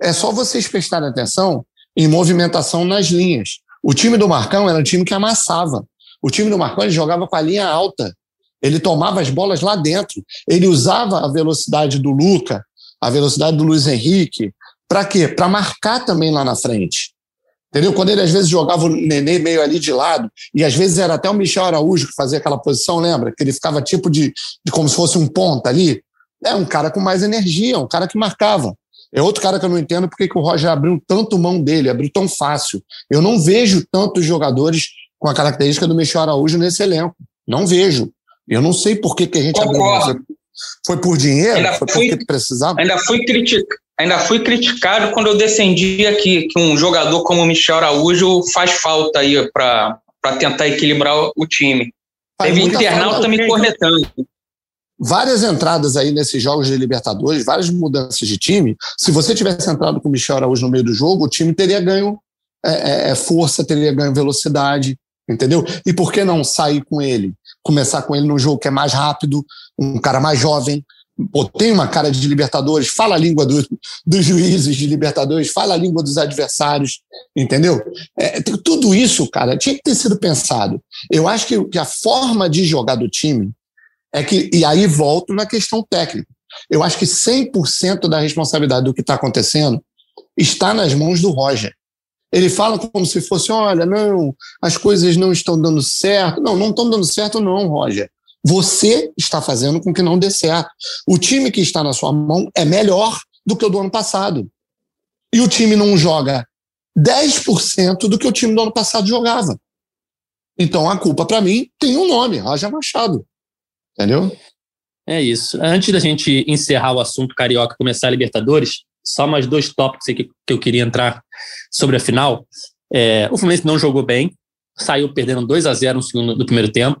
é só vocês prestarem atenção em movimentação nas linhas. O time do Marcão era um time que amassava. O time do Marcão ele jogava com a linha alta. Ele tomava as bolas lá dentro. Ele usava a velocidade do Luca, a velocidade do Luiz Henrique. Para quê? Para marcar também lá na frente. Entendeu? Quando ele às vezes jogava o Nenê meio ali de lado, e às vezes era até o Michel Araújo que fazia aquela posição, lembra? Que ele ficava tipo de, de como se fosse um ponta ali. É um cara com mais energia, um cara que marcava. É outro cara que eu não entendo porque que o Roger abriu tanto mão dele, abriu tão fácil. Eu não vejo tantos jogadores com a característica do Michel Araújo nesse elenco. Não vejo. Eu não sei por que, que a gente Concordo. abriu. Foi por dinheiro? Ainda foi fui, porque precisava? Ainda fui, critic, ainda fui criticado quando eu defendi aqui que um jogador como o Michel Araújo faz falta aí para tentar equilibrar o time. Faz Teve internauta me cornetando. Várias entradas aí nesses jogos de Libertadores, várias mudanças de time. Se você tivesse entrado com o Michel Araújo no meio do jogo, o time teria ganho é, é, força, teria ganho velocidade, entendeu? E por que não sair com ele? Começar com ele num jogo que é mais rápido, um cara mais jovem, pô, tem uma cara de Libertadores, fala a língua do, dos juízes de Libertadores, fala a língua dos adversários, entendeu? É, tudo isso, cara, tinha que ter sido pensado. Eu acho que, que a forma de jogar do time é que, e aí volto na questão técnica, eu acho que cem por cento da responsabilidade do que está acontecendo está nas mãos do Roger. Ele fala como se fosse, olha, não, as coisas não estão dando certo. Não, não estão dando certo não, Roger. Você está fazendo com que não dê certo. O time que está na sua mão é melhor do que o do ano passado. E o time não joga dez por cento do que o time do ano passado jogava. Então a culpa, para mim, tem um nome, Roger Machado. Entendeu? É isso. Antes da gente encerrar o assunto Carioca e começar a Libertadores, só mais dois tópicos aqui que eu queria entrar sobre a final. É, o Fluminense não jogou bem, saiu perdendo dois a zero no, segundo, no primeiro tempo.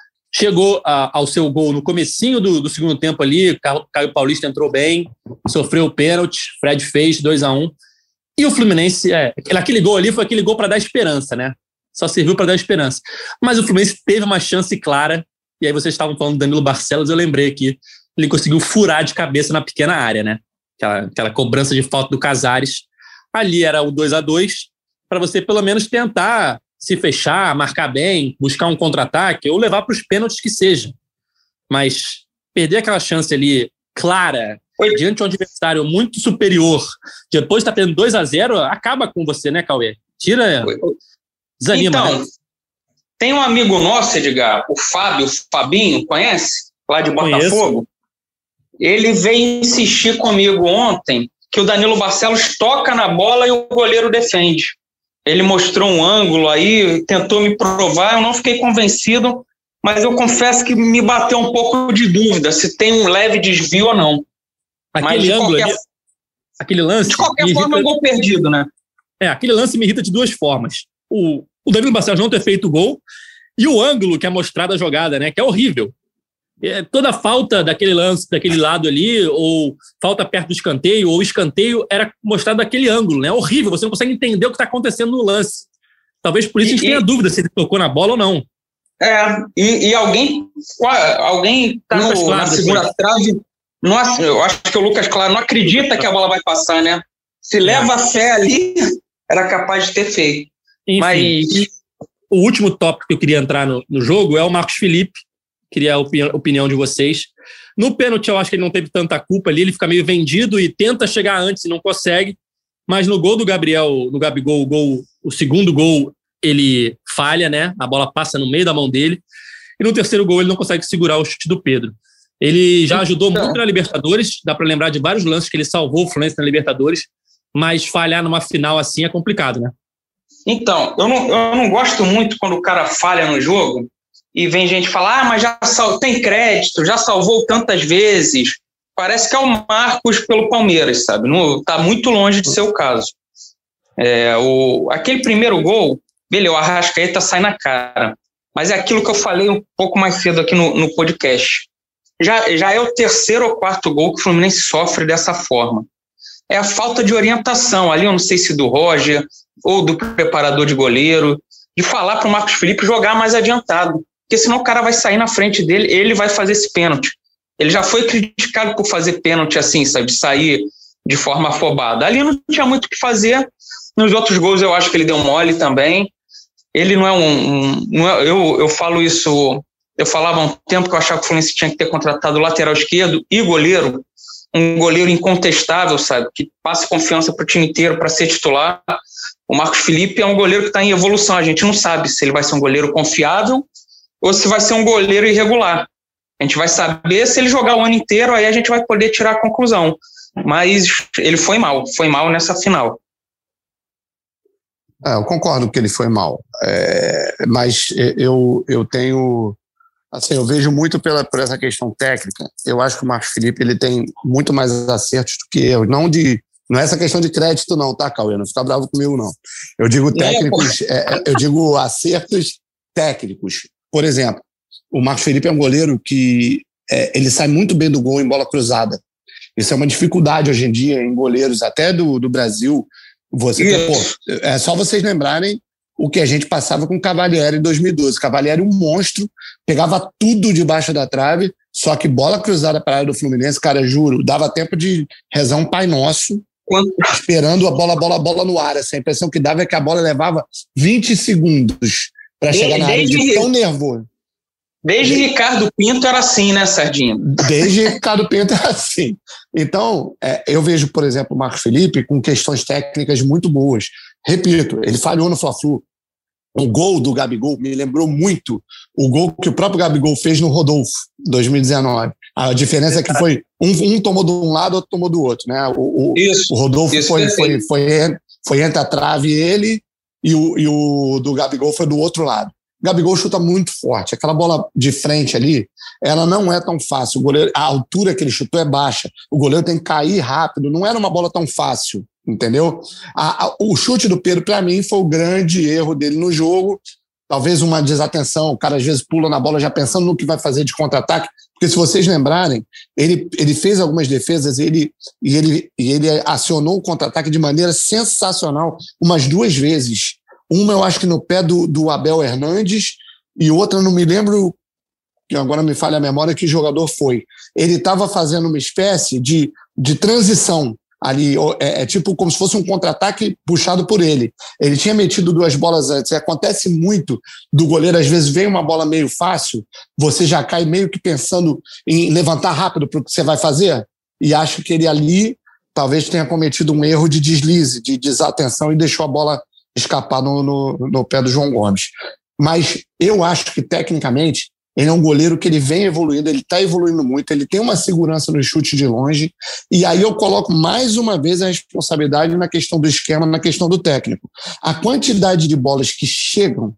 Chegou a, ao seu gol no comecinho do, do segundo tempo ali, Caio Paulista entrou bem, sofreu o pênalti, Fred fez dois a um. E o Fluminense, é, aquele gol ali foi aquele gol para dar esperança, né? Só serviu para dar esperança. Mas o Fluminense teve uma chance clara. E aí vocês estavam falando do Danilo Barcelos, eu lembrei que ele conseguiu furar de cabeça na pequena área, né? Aquela, aquela cobrança de falta do Casares. Ali era o dois a dois, para você pelo menos tentar se fechar, marcar bem, buscar um contra-ataque ou levar para os pênaltis que seja. Mas perder aquela chance ali clara, Oi. diante de um adversário muito superior, depois de estar perdendo dois a zero, acaba com você, né, Cauê? Tira, Oi. desanima, então, né? Tem um amigo nosso, Edgar, o Fábio, o Fabinho, conhece? Lá de Botafogo. Conheço. Ele veio insistir comigo ontem que o Danilo Barcelos toca na bola e o goleiro defende. Ele mostrou um ângulo aí, tentou me provar, eu não fiquei convencido, mas eu confesso que me bateu um pouco de dúvida se tem um leve desvio ou não. Aquele ângulo qualquer... ali, aquele lance... De qualquer forma, irrita... é um gol perdido, né? É, aquele lance me irrita de duas formas. O... O Danilo Barcelos não ter feito o gol e o ângulo que é mostrado a jogada, né? Que é horrível. É, toda falta daquele lance, daquele lado ali, ou falta perto do escanteio, ou escanteio, era mostrado daquele ângulo, né? Horrível, você não consegue entender o que está acontecendo no lance. Talvez por isso e, a gente tenha dúvida se ele tocou na bola ou não. É, e, e alguém alguém está na segunda depois. trave. Nossa, eu acho que o Lucas Claro não acredita que a bola vai passar, né? Se leva a fé ali, era capaz de ter feito. Enfim, Mas... o último tópico que eu queria entrar no, no jogo é o Marcos Felipe. Queria a opinião, opinião de vocês. No pênalti, eu acho que ele não teve tanta culpa ali. Ele fica meio vendido e tenta chegar antes e não consegue. Mas no gol do Gabriel, no Gabigol, o, gol, o segundo gol, ele falha, né? A bola passa no meio da mão dele. E no terceiro gol, ele não consegue segurar o chute do Pedro. Ele já ajudou então, muito na Libertadores. Dá para lembrar de vários lances que ele salvou o Fluminense na Libertadores. Mas falhar numa final assim é complicado, né? Então, eu não, eu não gosto muito quando o cara falha no jogo e vem gente falar, ah, mas já sal, tem crédito, já salvou tantas vezes. Parece que é o Marcos pelo Palmeiras, sabe? Não, tá muito longe de ser o caso. É, o, aquele primeiro gol, beleza, o Arrascaeta sai na cara. Mas é aquilo que eu falei um pouco mais cedo aqui no, no podcast. Já, já é o terceiro ou quarto gol que o Fluminense sofre dessa forma. É a falta de orientação ali, eu não sei se do Roger ou do preparador de goleiro, de falar para o Marcos Felipe jogar mais adiantado, porque senão o cara vai sair na frente dele, ele vai fazer esse pênalti. Ele já foi criticado por fazer pênalti assim, sabe, de sair de forma afobada. Ali não tinha muito o que fazer. Nos outros gols eu acho que ele deu mole também. Ele não é um... um não é, eu, eu falo isso... Eu falava há um tempo que eu achava que o Fluminense tinha que ter contratado lateral esquerdo e goleiro. Um goleiro incontestável, sabe? Que passe confiança para o time inteiro para ser titular. O Marcos Felipe é um goleiro que está em evolução. A gente não sabe se ele vai ser um goleiro confiável ou se vai ser um goleiro irregular. A gente vai saber se ele jogar o ano inteiro, aí a gente vai poder tirar a conclusão. Mas ele foi mal, foi mal nessa final. É, eu concordo que ele foi mal. É, mas eu, eu tenho... Assim, eu vejo muito pela, por essa questão técnica. Eu acho que o Marcos Felipe ele tem muito mais acertos do que eu. Não, de, não é essa questão de crédito não, tá, Cauê? Não fica bravo comigo, não. Eu digo técnicos, é, eu digo acertos técnicos. Por exemplo, o Marcos Felipe é um goleiro que é, ele sai muito bem do gol em bola cruzada. Isso é uma dificuldade hoje em dia em goleiros, até do, do Brasil. Você tem, pô, é só vocês lembrarem o que a gente passava com o Cavalieri em dois mil e doze. Cavalieri, um monstro, pegava tudo debaixo da trave, só que bola cruzada para a área do Fluminense, cara, juro, dava tempo de rezar um Pai Nosso, Quanto? esperando a bola, bola, bola no ar. Essa impressão que dava é que a bola levava vinte segundos para chegar na área, de tão nervoso. Desde Desde Ricardo Pinto era assim, né, Sardinha? Desde Ricardo Pinto era assim. Então, é, eu vejo, por exemplo, o Marcos Felipe com questões técnicas muito boas. Repito, ele falhou no Fla-Flu. O gol do Gabigol me lembrou muito o gol que o próprio Gabigol fez no Rodolfo, em dois mil e dezenove. A diferença é que foi um, um tomou de um lado, outro tomou do outro. Né? O, o, isso, o Rodolfo isso foi, foi, foi, foi entre a trave ele e o, e o do Gabigol foi do outro lado. O Gabigol chuta muito forte. Aquela bola de frente ali, ela não é tão fácil. O goleiro, a altura que ele chutou é baixa. O goleiro tem que cair rápido. Não era uma bola tão fácil, entendeu? A, a, o chute do Pedro, para mim, foi o grande erro dele no jogo. Talvez uma desatenção. O cara, às vezes, pula na bola já pensando no que vai fazer de contra-ataque. Porque, se vocês lembrarem, ele, ele fez algumas defesas e ele, e ele, e ele acionou o contra-ataque de maneira sensacional umas duas vezes. Uma, eu acho que no pé do, do Abel Hernandes, e outra, não me lembro, que agora me falha a memória, que jogador foi. Ele estava fazendo uma espécie de, de transição ali, é, é tipo como se fosse um contra-ataque puxado por ele. Ele tinha metido duas bolas antes. E acontece muito do goleiro, às vezes vem uma bola meio fácil, você já cai meio que pensando em levantar rápido para o que você vai fazer, e acho que ele ali talvez tenha cometido um erro de deslize, de desatenção, e deixou a bola escapar no, no, no pé do João Gomes. Mas eu acho que, tecnicamente, ele é um goleiro que ele vem evoluindo, ele está evoluindo muito, ele tem uma segurança no chute de longe, e aí eu coloco mais uma vez a responsabilidade na questão do esquema, na questão do técnico. A quantidade de bolas que chegam,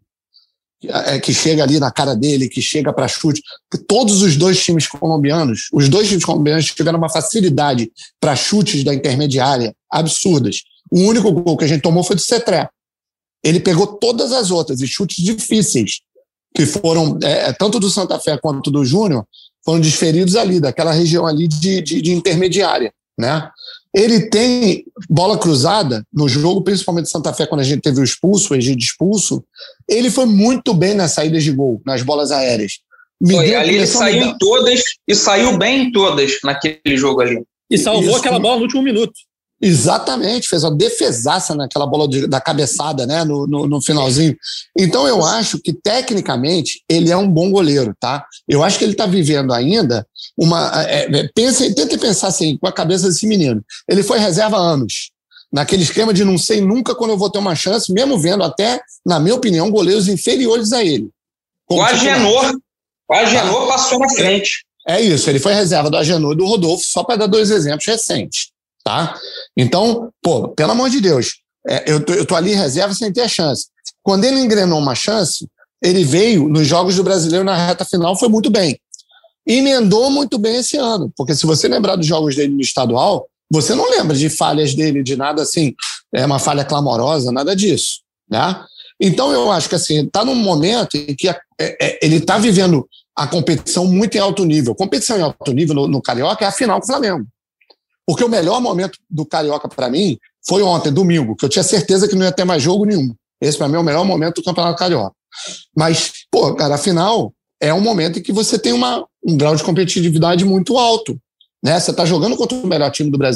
que chega ali na cara dele, que chega para chute, todos os dois times colombianos, os dois times colombianos tiveram uma facilidade para chutes da intermediária absurdas. O único gol que a gente tomou foi do Cetré. Ele pegou todas as outras, e chutes difíceis, que foram, é, tanto do Santa Fé quanto do Júnior, foram desferidos ali, daquela região ali de, de, de intermediária, né? Ele tem bola cruzada no jogo, principalmente do Santa Fé, quando a gente teve o expulso, o Egídio expulso, ele foi muito bem nas saídas de gol, nas bolas aéreas. Foi, ali ele saiu em todas, e saiu bem em todas naquele jogo ali. E salvou Isso. aquela bola no último minuto. Exatamente, fez uma defesaça naquela bola de, da cabeçada, né, no, no, no finalzinho. Então eu acho que, tecnicamente, ele é um bom goleiro, tá? Eu acho que ele está vivendo ainda uma... É, pensa, tenta pensar assim, com a cabeça desse menino. Ele foi reserva há anos, naquele esquema de não sei nunca quando eu vou ter uma chance, mesmo vendo até, na minha opinião, goleiros inferiores a ele. O Agenor, o Agenor tá? passou na frente. É, é isso, ele foi reserva do Agenor e do Rodolfo, só para dar dois exemplos recentes. Tá? Então, pô, pelo amor de Deus, é, eu, tô, eu tô ali em reserva sem ter a chance. Quando ele engrenou uma chance, ele veio nos Jogos do Brasileiro na reta final, foi muito bem. Emendou muito bem esse ano, porque se você lembrar dos jogos dele no estadual, você não lembra de falhas dele, de nada assim, é uma falha clamorosa, nada disso, né? Então eu acho que assim, está num momento em que a, é, é, ele está vivendo a competição muito em alto nível. Competição em alto nível no, no Carioca é a final com o Flamengo. Porque o melhor momento do Carioca para mim foi ontem, domingo, que eu tinha certeza que não ia ter mais jogo nenhum. Esse para mim é o melhor momento do Campeonato Carioca. Mas, pô, cara, afinal, é um momento em que você tem uma, um grau de competitividade muito alto, né? Você está jogando contra o melhor time do Brasil.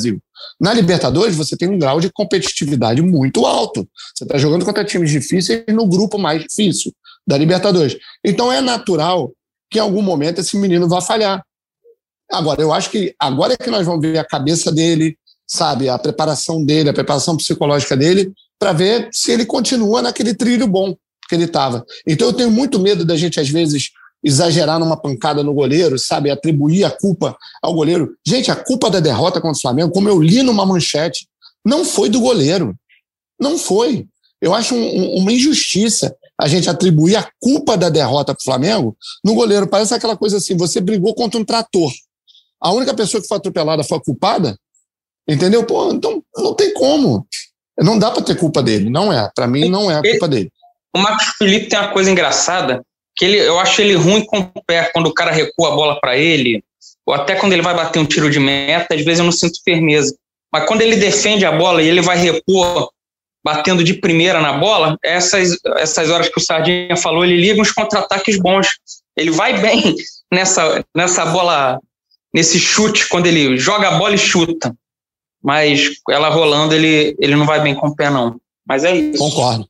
Na Libertadores, você tem um grau de competitividade muito alto. Você está jogando contra times difíceis no grupo mais difícil da Libertadores. Então é natural que em algum momento esse menino vá falhar. Agora, eu acho que agora é que nós vamos ver a cabeça dele, sabe, a preparação dele, a preparação psicológica dele, para ver se ele continua naquele trilho bom que ele estava. Então eu tenho muito medo da gente, às vezes, exagerar numa pancada no goleiro, sabe, atribuir a culpa ao goleiro. Gente, a culpa da derrota contra o Flamengo, como eu li numa manchete, não foi do goleiro. Não foi. Eu acho um, um, uma injustiça a gente atribuir a culpa da derrota para o Flamengo no goleiro. Parece aquela coisa assim, você brigou contra um trator. A única pessoa que foi atropelada foi a culpada, entendeu? Pô, então não tem como. Não dá para ter culpa dele, não é. Para mim, não é a culpa dele. O Marcos Felipe tem uma coisa engraçada, que ele, eu acho ele ruim com o pé, quando o cara recua a bola para ele, ou até quando ele vai bater um tiro de meta, às vezes eu não sinto firmeza. Mas quando ele defende a bola e ele vai repor batendo de primeira na bola, essas, essas horas que o Sardinha falou, ele liga uns contra-ataques bons. Ele vai bem nessa, nessa bola, nesse chute, quando ele joga a bola e chuta. Mas ela rolando, ele, ele não vai bem com o pé, não. Mas é isso. Concordo.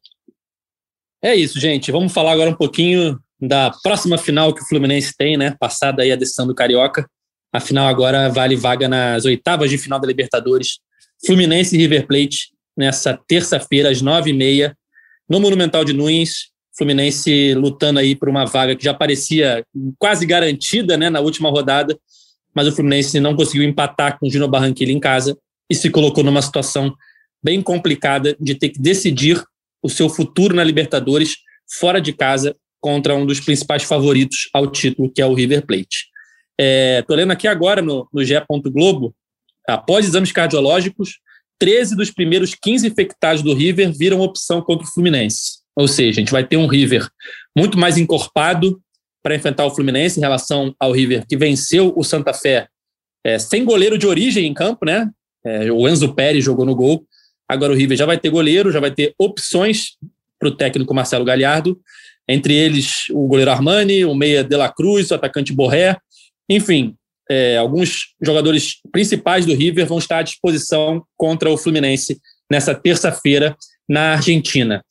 É isso, gente. Vamos falar agora um pouquinho da próxima final que o Fluminense tem, né? Passada aí a decisão do Carioca. A final agora vale vaga nas oitavas de final da Libertadores. Fluminense e River Plate, nessa terça-feira, às nove e meia, no Monumental de Nunes. Fluminense lutando aí por uma vaga que já parecia quase garantida, né, na última rodada, mas o Fluminense não conseguiu empatar com o Júnior Barranquilla em casa e se colocou numa situação bem complicada de ter que decidir o seu futuro na Libertadores fora de casa contra um dos principais favoritos ao título, que é o River Plate. Estou é, lendo aqui agora no, no G E. Globo, após exames cardiológicos, treze dos primeiros quinze infectados do River viram opção contra o Fluminense. Ou seja, a gente vai ter um River muito mais encorpado para enfrentar o Fluminense em relação ao River que venceu o Santa Fé é, sem goleiro de origem em campo, né? É, o Enzo Pérez jogou no gol. Agora o River já vai ter goleiro, já vai ter opções para o técnico Marcelo Galhardo, entre eles o goleiro Armani, o meia De La Cruz, o atacante Borré. Enfim, é, alguns jogadores principais do River vão estar à disposição contra o Fluminense nessa terça-feira na Argentina.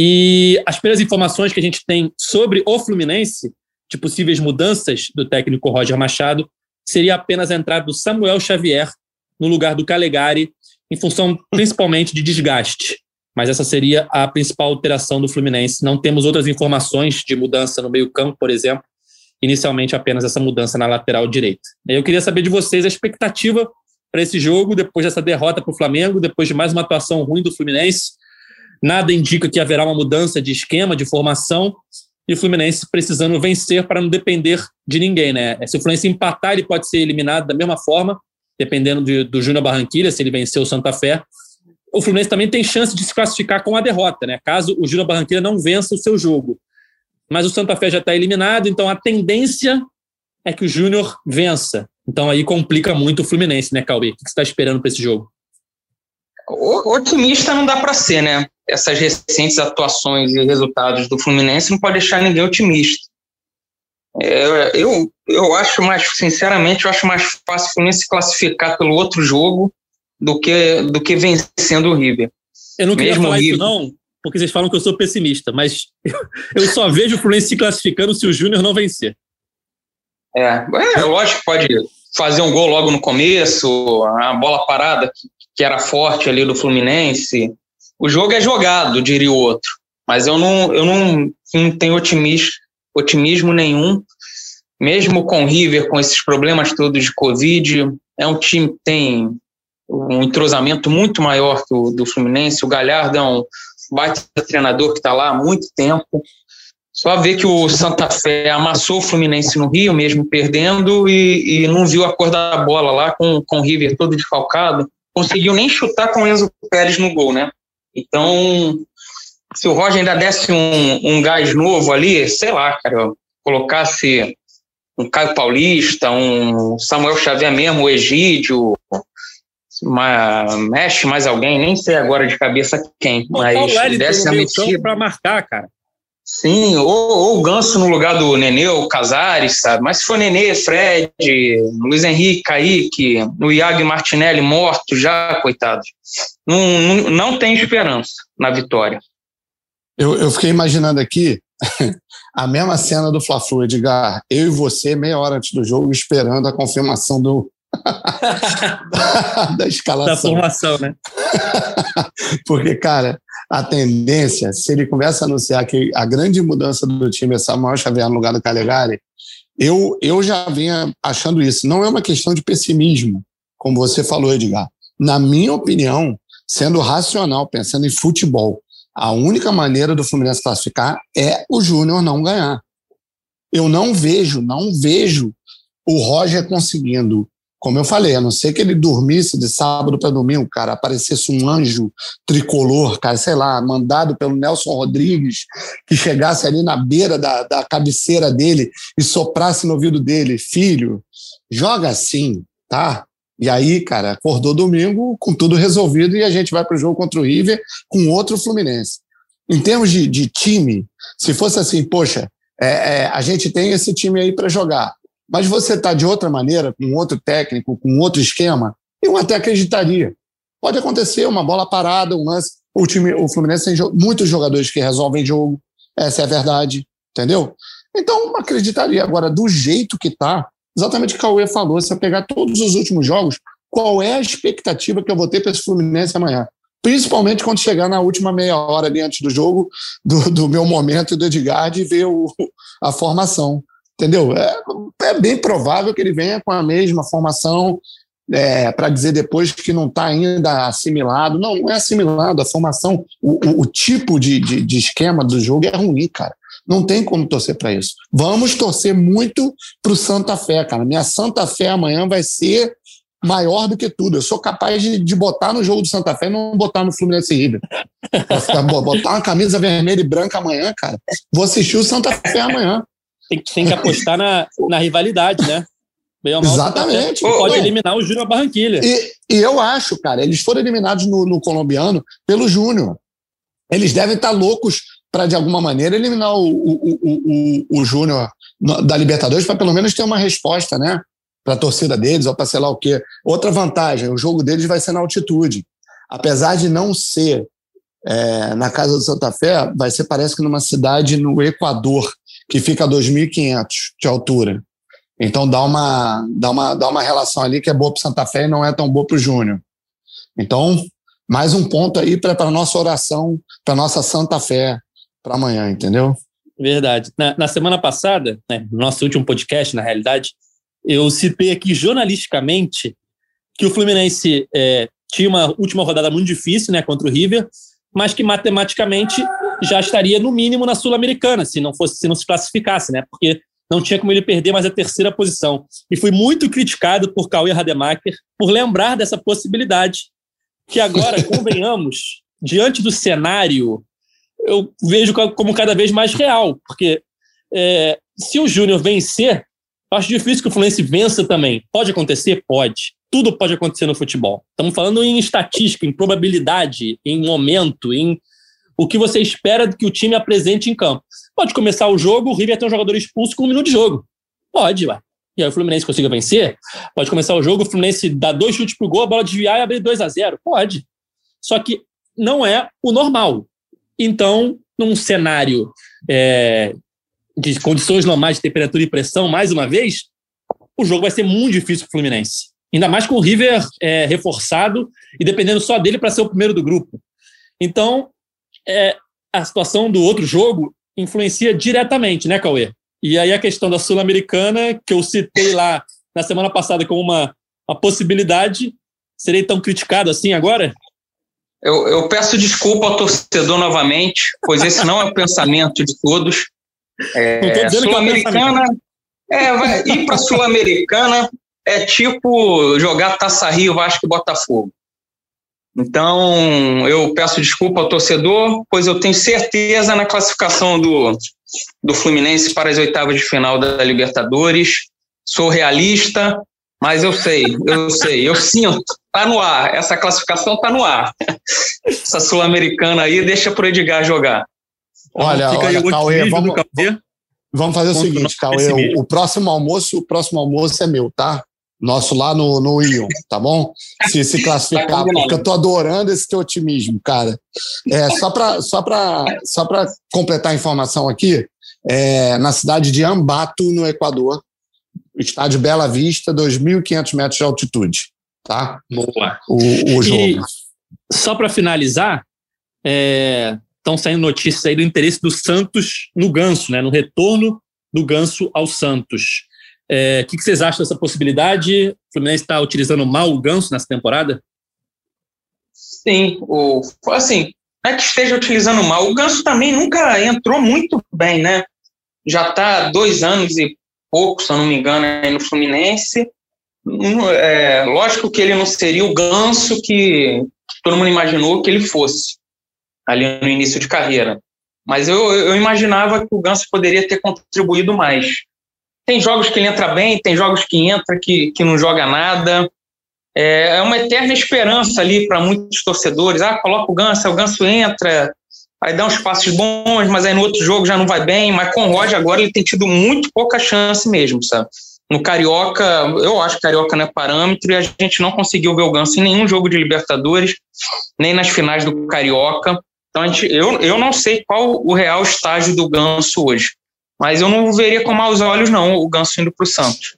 E as primeiras informações que a gente tem sobre o Fluminense, de possíveis mudanças do técnico Roger Machado, seria apenas a entrada do Samuel Xavier no lugar do Calegari, em função principalmente de desgaste. Mas essa seria a principal alteração do Fluminense. Não temos outras informações de mudança no meio-campo, por exemplo. Inicialmente, apenas essa mudança na lateral direita. Eu queria saber de vocês a expectativa para esse jogo, depois dessa derrota para o Flamengo, depois de mais uma atuação ruim do Fluminense. Nada indica que haverá uma mudança de esquema, de formação, e o Fluminense precisando vencer para não depender de ninguém, né? Se o Fluminense empatar, ele pode ser eliminado da mesma forma, dependendo do, do Júnior Barranquilla, se ele vencer o Santa Fé. O Fluminense também tem chance de se classificar com a derrota, né? Caso o Júnior Barranquilla não vença o seu jogo. Mas o Santa Fé já está eliminado, então a tendência é que o Júnior vença. Então aí complica muito o Fluminense, né, Cauê? O que você está esperando para esse jogo? O, otimista não dá para ser, né? Essas recentes atuações e resultados do Fluminense não pode deixar ninguém otimista. É, eu, eu acho mais, sinceramente, eu acho mais fácil o Fluminense se classificar pelo outro jogo do que, do que vencendo o River. Eu não queria Mesmo falar River, isso não, porque vocês falam que eu sou pessimista, mas eu, eu só vejo o Fluminense se classificando se o Júnior não vencer. É, é, lógico que pode fazer um gol logo no começo, a bola parada que, que era forte ali do Fluminense. O jogo é jogado, diria o outro, mas eu não, eu não, não tenho otimismo, otimismo nenhum, mesmo com o River, com esses problemas todos de Covid. É um time que tem um entrosamento muito maior que o do Fluminense. O Galhardo é um baita treinador que está lá há muito tempo. Só ver que o Santa Fé amassou o Fluminense no Rio, mesmo perdendo, e, e não viu a cor da bola lá, com, com o River todo desfalcado. Conseguiu nem chutar com o Enzo Pérez no gol, né? Então, se o Roger ainda desse um, um gás novo ali, sei lá, cara, colocasse um Caio Paulista, um Samuel Xavier mesmo, o Egídio, uma, mexe mais alguém, nem sei agora de cabeça quem, mas desse a metida para marcar, cara. Sim, ou, ou o Ganso no lugar do Nenê ou Casares, sabe? Mas se for Nenê, Fred, Luiz Henrique, Kaique, o Iago e Martinelli mortos já, coitados. Não, não, não tem esperança na vitória. Eu, eu fiquei imaginando aqui a mesma cena do Fla-Flu, Edgar. Eu e você, meia hora antes do jogo, esperando a confirmação do da, da escalação. Da formação, né? Porque, cara, a tendência, se ele começa a anunciar que a grande mudança do time é Samuel Xavier no lugar do Calegari, eu, eu já vinha achando isso. Não é uma questão de pessimismo, como você falou, Edgar. Na minha opinião, sendo racional, pensando em futebol, a única maneira do Fluminense classificar é o Júnior não ganhar. Eu não vejo, não vejo o Roger conseguindo, como eu falei, a não ser que ele dormisse de sábado para domingo, cara, aparecesse um anjo tricolor, cara, sei lá, mandado pelo Nelson Rodrigues, que chegasse ali na beira da, da cabeceira dele e soprasse no ouvido dele, filho, joga assim, tá? E aí, cara, acordou domingo com tudo resolvido e a gente vai para o jogo contra o River com outro Fluminense. Em termos de, de time, se fosse assim, poxa, é, é, a gente tem esse time aí para jogar, mas você está de outra maneira, com outro técnico, com outro esquema, eu até acreditaria. Pode acontecer uma bola parada, um lance. O, time, o Fluminense tem jo- muitos jogadores que resolvem jogo, essa é a verdade, entendeu? Então, acreditaria. Agora, do jeito que está, exatamente o que o Cauê falou, se eu pegar todos os últimos jogos, qual é a expectativa que eu vou ter para esse Fluminense amanhã? Principalmente quando chegar na última meia hora ali antes do jogo, do, do meu momento do Edgar, de ver o, a formação. Entendeu? É, é bem provável que ele venha com a mesma formação, é, para dizer depois que não está ainda assimilado. Não, não é assimilado. A formação, o, o, o tipo de, de, de esquema do jogo é ruim, cara. Não tem como torcer para isso. Vamos torcer muito para o Santa Fé, cara. Minha Santa Fé amanhã vai ser maior do que tudo. Eu sou capaz de, de botar no jogo do Santa Fé e não botar no Fluminense River. Botar uma camisa vermelha e branca amanhã, cara. Vou assistir o Santa Fé amanhã. Tem, tem que apostar na, na rivalidade, né? Bem ou mal, exatamente. Pode Não. eliminar o Júnior Barranquilla. E, e eu acho, cara, eles foram eliminados no, no colombiano pelo Júnior. Eles devem estar loucos para, de alguma maneira, eliminar o, o, o, o, o Júnior da Libertadores para pelo menos ter uma resposta, né? Para a torcida deles, ou para sei lá o quê. Outra vantagem, o jogo deles vai ser na altitude. Apesar de não ser é, na Casa do Santa Fé, vai ser, parece que numa cidade no Equador, que fica a dois mil e quinhentos de altura. Então dá uma, dá, uma, dá uma relação ali que é boa para o Santa Fé e não é tão boa para o Júnior. Então, mais um ponto aí para a nossa oração, para a nossa Santa Fé para amanhã, entendeu? Verdade. Na, na semana passada, né, no nosso último podcast, na realidade, eu citei aqui jornalisticamente que o Fluminense é, tinha uma última rodada muito difícil, né, contra o River, mas que matematicamente já estaria no mínimo na Sul-Americana, se não fosse, se não se classificasse, né? Porque não tinha como ele perder mais a terceira posição. E fui muito criticado por Cauê Rademacher por lembrar dessa possibilidade, que agora, convenhamos, diante do cenário, eu vejo como cada vez mais real, porque é, se o Júnior vencer, eu acho difícil que o Fluminense vença também. Pode acontecer? Pode. Tudo pode acontecer no futebol. Estamos falando em estatística, em probabilidade, em momento, em o que você espera que o time apresente em campo. Pode começar o jogo, o River tem um jogador expulso com um minuto de jogo. Pode, ué. E aí o Fluminense consiga vencer. Pode começar o jogo, o Fluminense dá dois chutes pro gol, a bola desviar e abrir dois a zero. Pode. Só que não é o normal. Então, num cenário é, de condições normais de temperatura e pressão, mais uma vez, o jogo vai ser muito difícil pro Fluminense. Ainda mais com o River é, reforçado e dependendo só dele para ser o primeiro do grupo. Então, é, a situação do outro jogo influencia diretamente, né, Cauê? E aí a questão da Sul-Americana, que eu citei lá na semana passada como uma, uma possibilidade, serei tão criticado assim agora? Eu, eu peço desculpa ao torcedor novamente, pois esse não é o pensamento de todos. É, Sul-Americana, é, vai, ir para a Sul-Americana é tipo jogar Taça Rio, Vasco e Botafogo. Então, eu peço desculpa ao torcedor, pois eu tenho certeza na classificação do, do Fluminense para as oitavas de final da Libertadores. Sou realista, mas eu sei, eu sei, eu sinto, tá no ar, essa classificação tá no ar. Essa Sul-Americana aí deixa pro Edgar jogar. Olha, fica olha aí o Cauê, vamos, Cauê. vamos fazer o seguinte, Cauê, o, o próximo almoço, o próximo almoço é meu, tá? Nosso lá no, no Ion, tá bom? Se se classificar, porque eu tô adorando esse teu otimismo, cara. É, só para só pra, só pra completar a informação aqui, é, na cidade de Ambato, no Equador, estádio Bela Vista, dois mil e quinhentos metros de altitude, tá? Boa. O, o jogo. E só para finalizar, estão é, saindo notícias aí do interesse do Santos no Ganso, né? No retorno do Ganso ao Santos. O é, que, que vocês acham dessa possibilidade? O Fluminense está utilizando mal o Ganso nessa temporada? Sim, o, assim, não é que esteja utilizando mal. O Ganso também nunca entrou muito bem, né? Já está dois anos e pouco, se eu não me engano, aí no Fluminense. É, lógico que ele não seria o Ganso que todo mundo imaginou que ele fosse ali no início de carreira. Mas eu, eu imaginava que o Ganso poderia ter contribuído mais. Tem jogos que ele entra bem, tem jogos que entra que, que não joga nada. É, é uma eterna esperança ali para muitos torcedores. Ah, coloca o Ganso, o Ganso entra, aí dá uns passos bons, mas aí no outro jogo já não vai bem. Mas com o Roger agora ele tem tido muito pouca chance mesmo, sabe? No Carioca, eu acho que Carioca não é parâmetro e a gente não conseguiu ver o Ganso em nenhum jogo de Libertadores, nem nas finais do Carioca. Então a gente, eu, eu não sei qual o real estágio do Ganso hoje. Mas eu não veria com maus olhos, não, o Ganso indo para o Santos.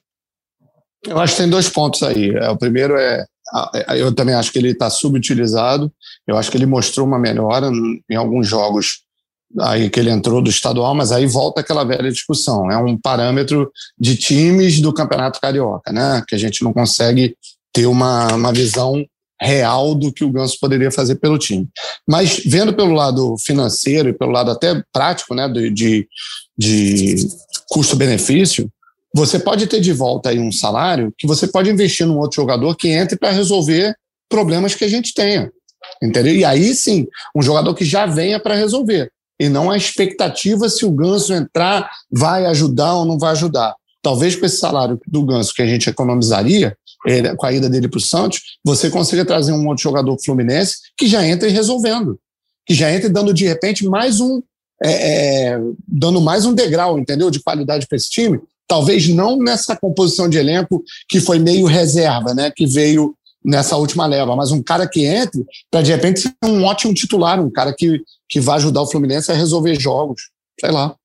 Eu acho que tem dois pontos aí. O primeiro é, eu também acho que ele está subutilizado. Eu acho que ele mostrou uma melhora em alguns jogos aí que ele entrou do estadual, mas aí volta aquela velha discussão. É um parâmetro de times do Campeonato Carioca, né? Que a gente não consegue ter uma, uma visão real do que o Ganso poderia fazer pelo time. Mas vendo pelo lado financeiro e pelo lado até prático, né, de, de, de custo-benefício, você pode ter de volta aí um salário que você pode investir num outro jogador que entre para resolver problemas que a gente tenha, entendeu? E aí sim, um jogador que já venha para resolver, e não a expectativa se o Ganso entrar vai ajudar ou não vai ajudar. Talvez com esse salário do Ganso que a gente economizaria, ele, com a ida dele para o Santos, você consiga trazer um outro jogador Fluminense que já entre resolvendo, que já entre dando de repente mais um, é, é, dando mais um degrau, entendeu, de qualidade para esse time. Talvez não nessa composição de elenco que foi meio reserva, né, que veio nessa última leva, mas um cara que entre para de repente ser um ótimo titular, um cara que, que vai ajudar o Fluminense a resolver jogos, sei lá.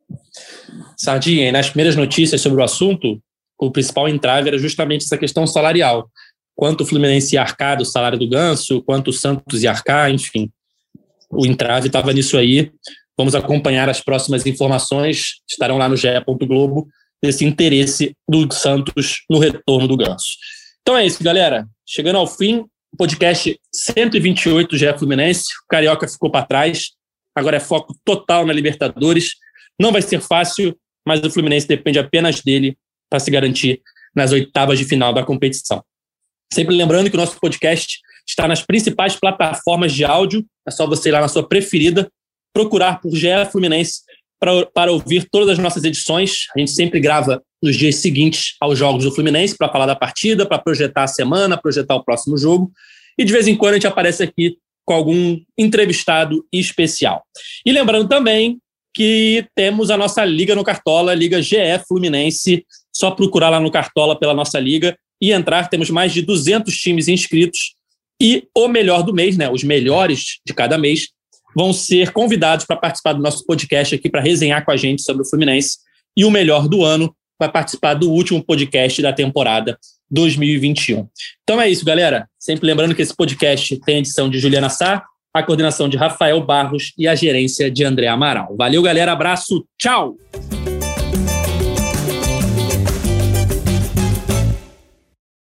Sardinha, nas primeiras notícias sobre o assunto, o principal entrave era justamente essa questão salarial. Quanto o Fluminense ia arcar do salário do Ganso, quanto o Santos ia arcar, enfim. O entrave estava nisso aí. Vamos acompanhar as próximas informações, estarão lá no G E ponto Globo, desse interesse do Santos no retorno do Ganso. Então é isso, galera. Chegando ao fim, o podcast cento e vinte e oito do G E Fluminense. O Carioca ficou para trás. Agora é foco total na Libertadores. Não vai ser fácil, mas o Fluminense depende apenas dele para se garantir nas oitavas de final da competição. Sempre lembrando que o nosso podcast está nas principais plataformas de áudio. É só você ir lá na sua preferida, procurar por G E Fluminense para, para ouvir todas as nossas edições. A gente sempre grava nos dias seguintes aos jogos do Fluminense para falar da partida, para projetar a semana, projetar o próximo jogo. E de vez em quando a gente aparece aqui com algum entrevistado especial. E lembrando também que temos a nossa Liga no Cartola, Liga G E Fluminense. Só procurar lá no Cartola pela nossa liga e entrar. Temos mais de duzentos times inscritos e o melhor do mês, né, os melhores de cada mês, vão ser convidados para participar do nosso podcast aqui para resenhar com a gente sobre o Fluminense. E o melhor do ano vai participar do último podcast da temporada dois mil e vinte e um. Então é isso, galera. Sempre lembrando que esse podcast tem a edição de Juliana Sá, a coordenação de Rafael Barros e a gerência de André Amaral. Valeu, galera. Abraço. Tchau!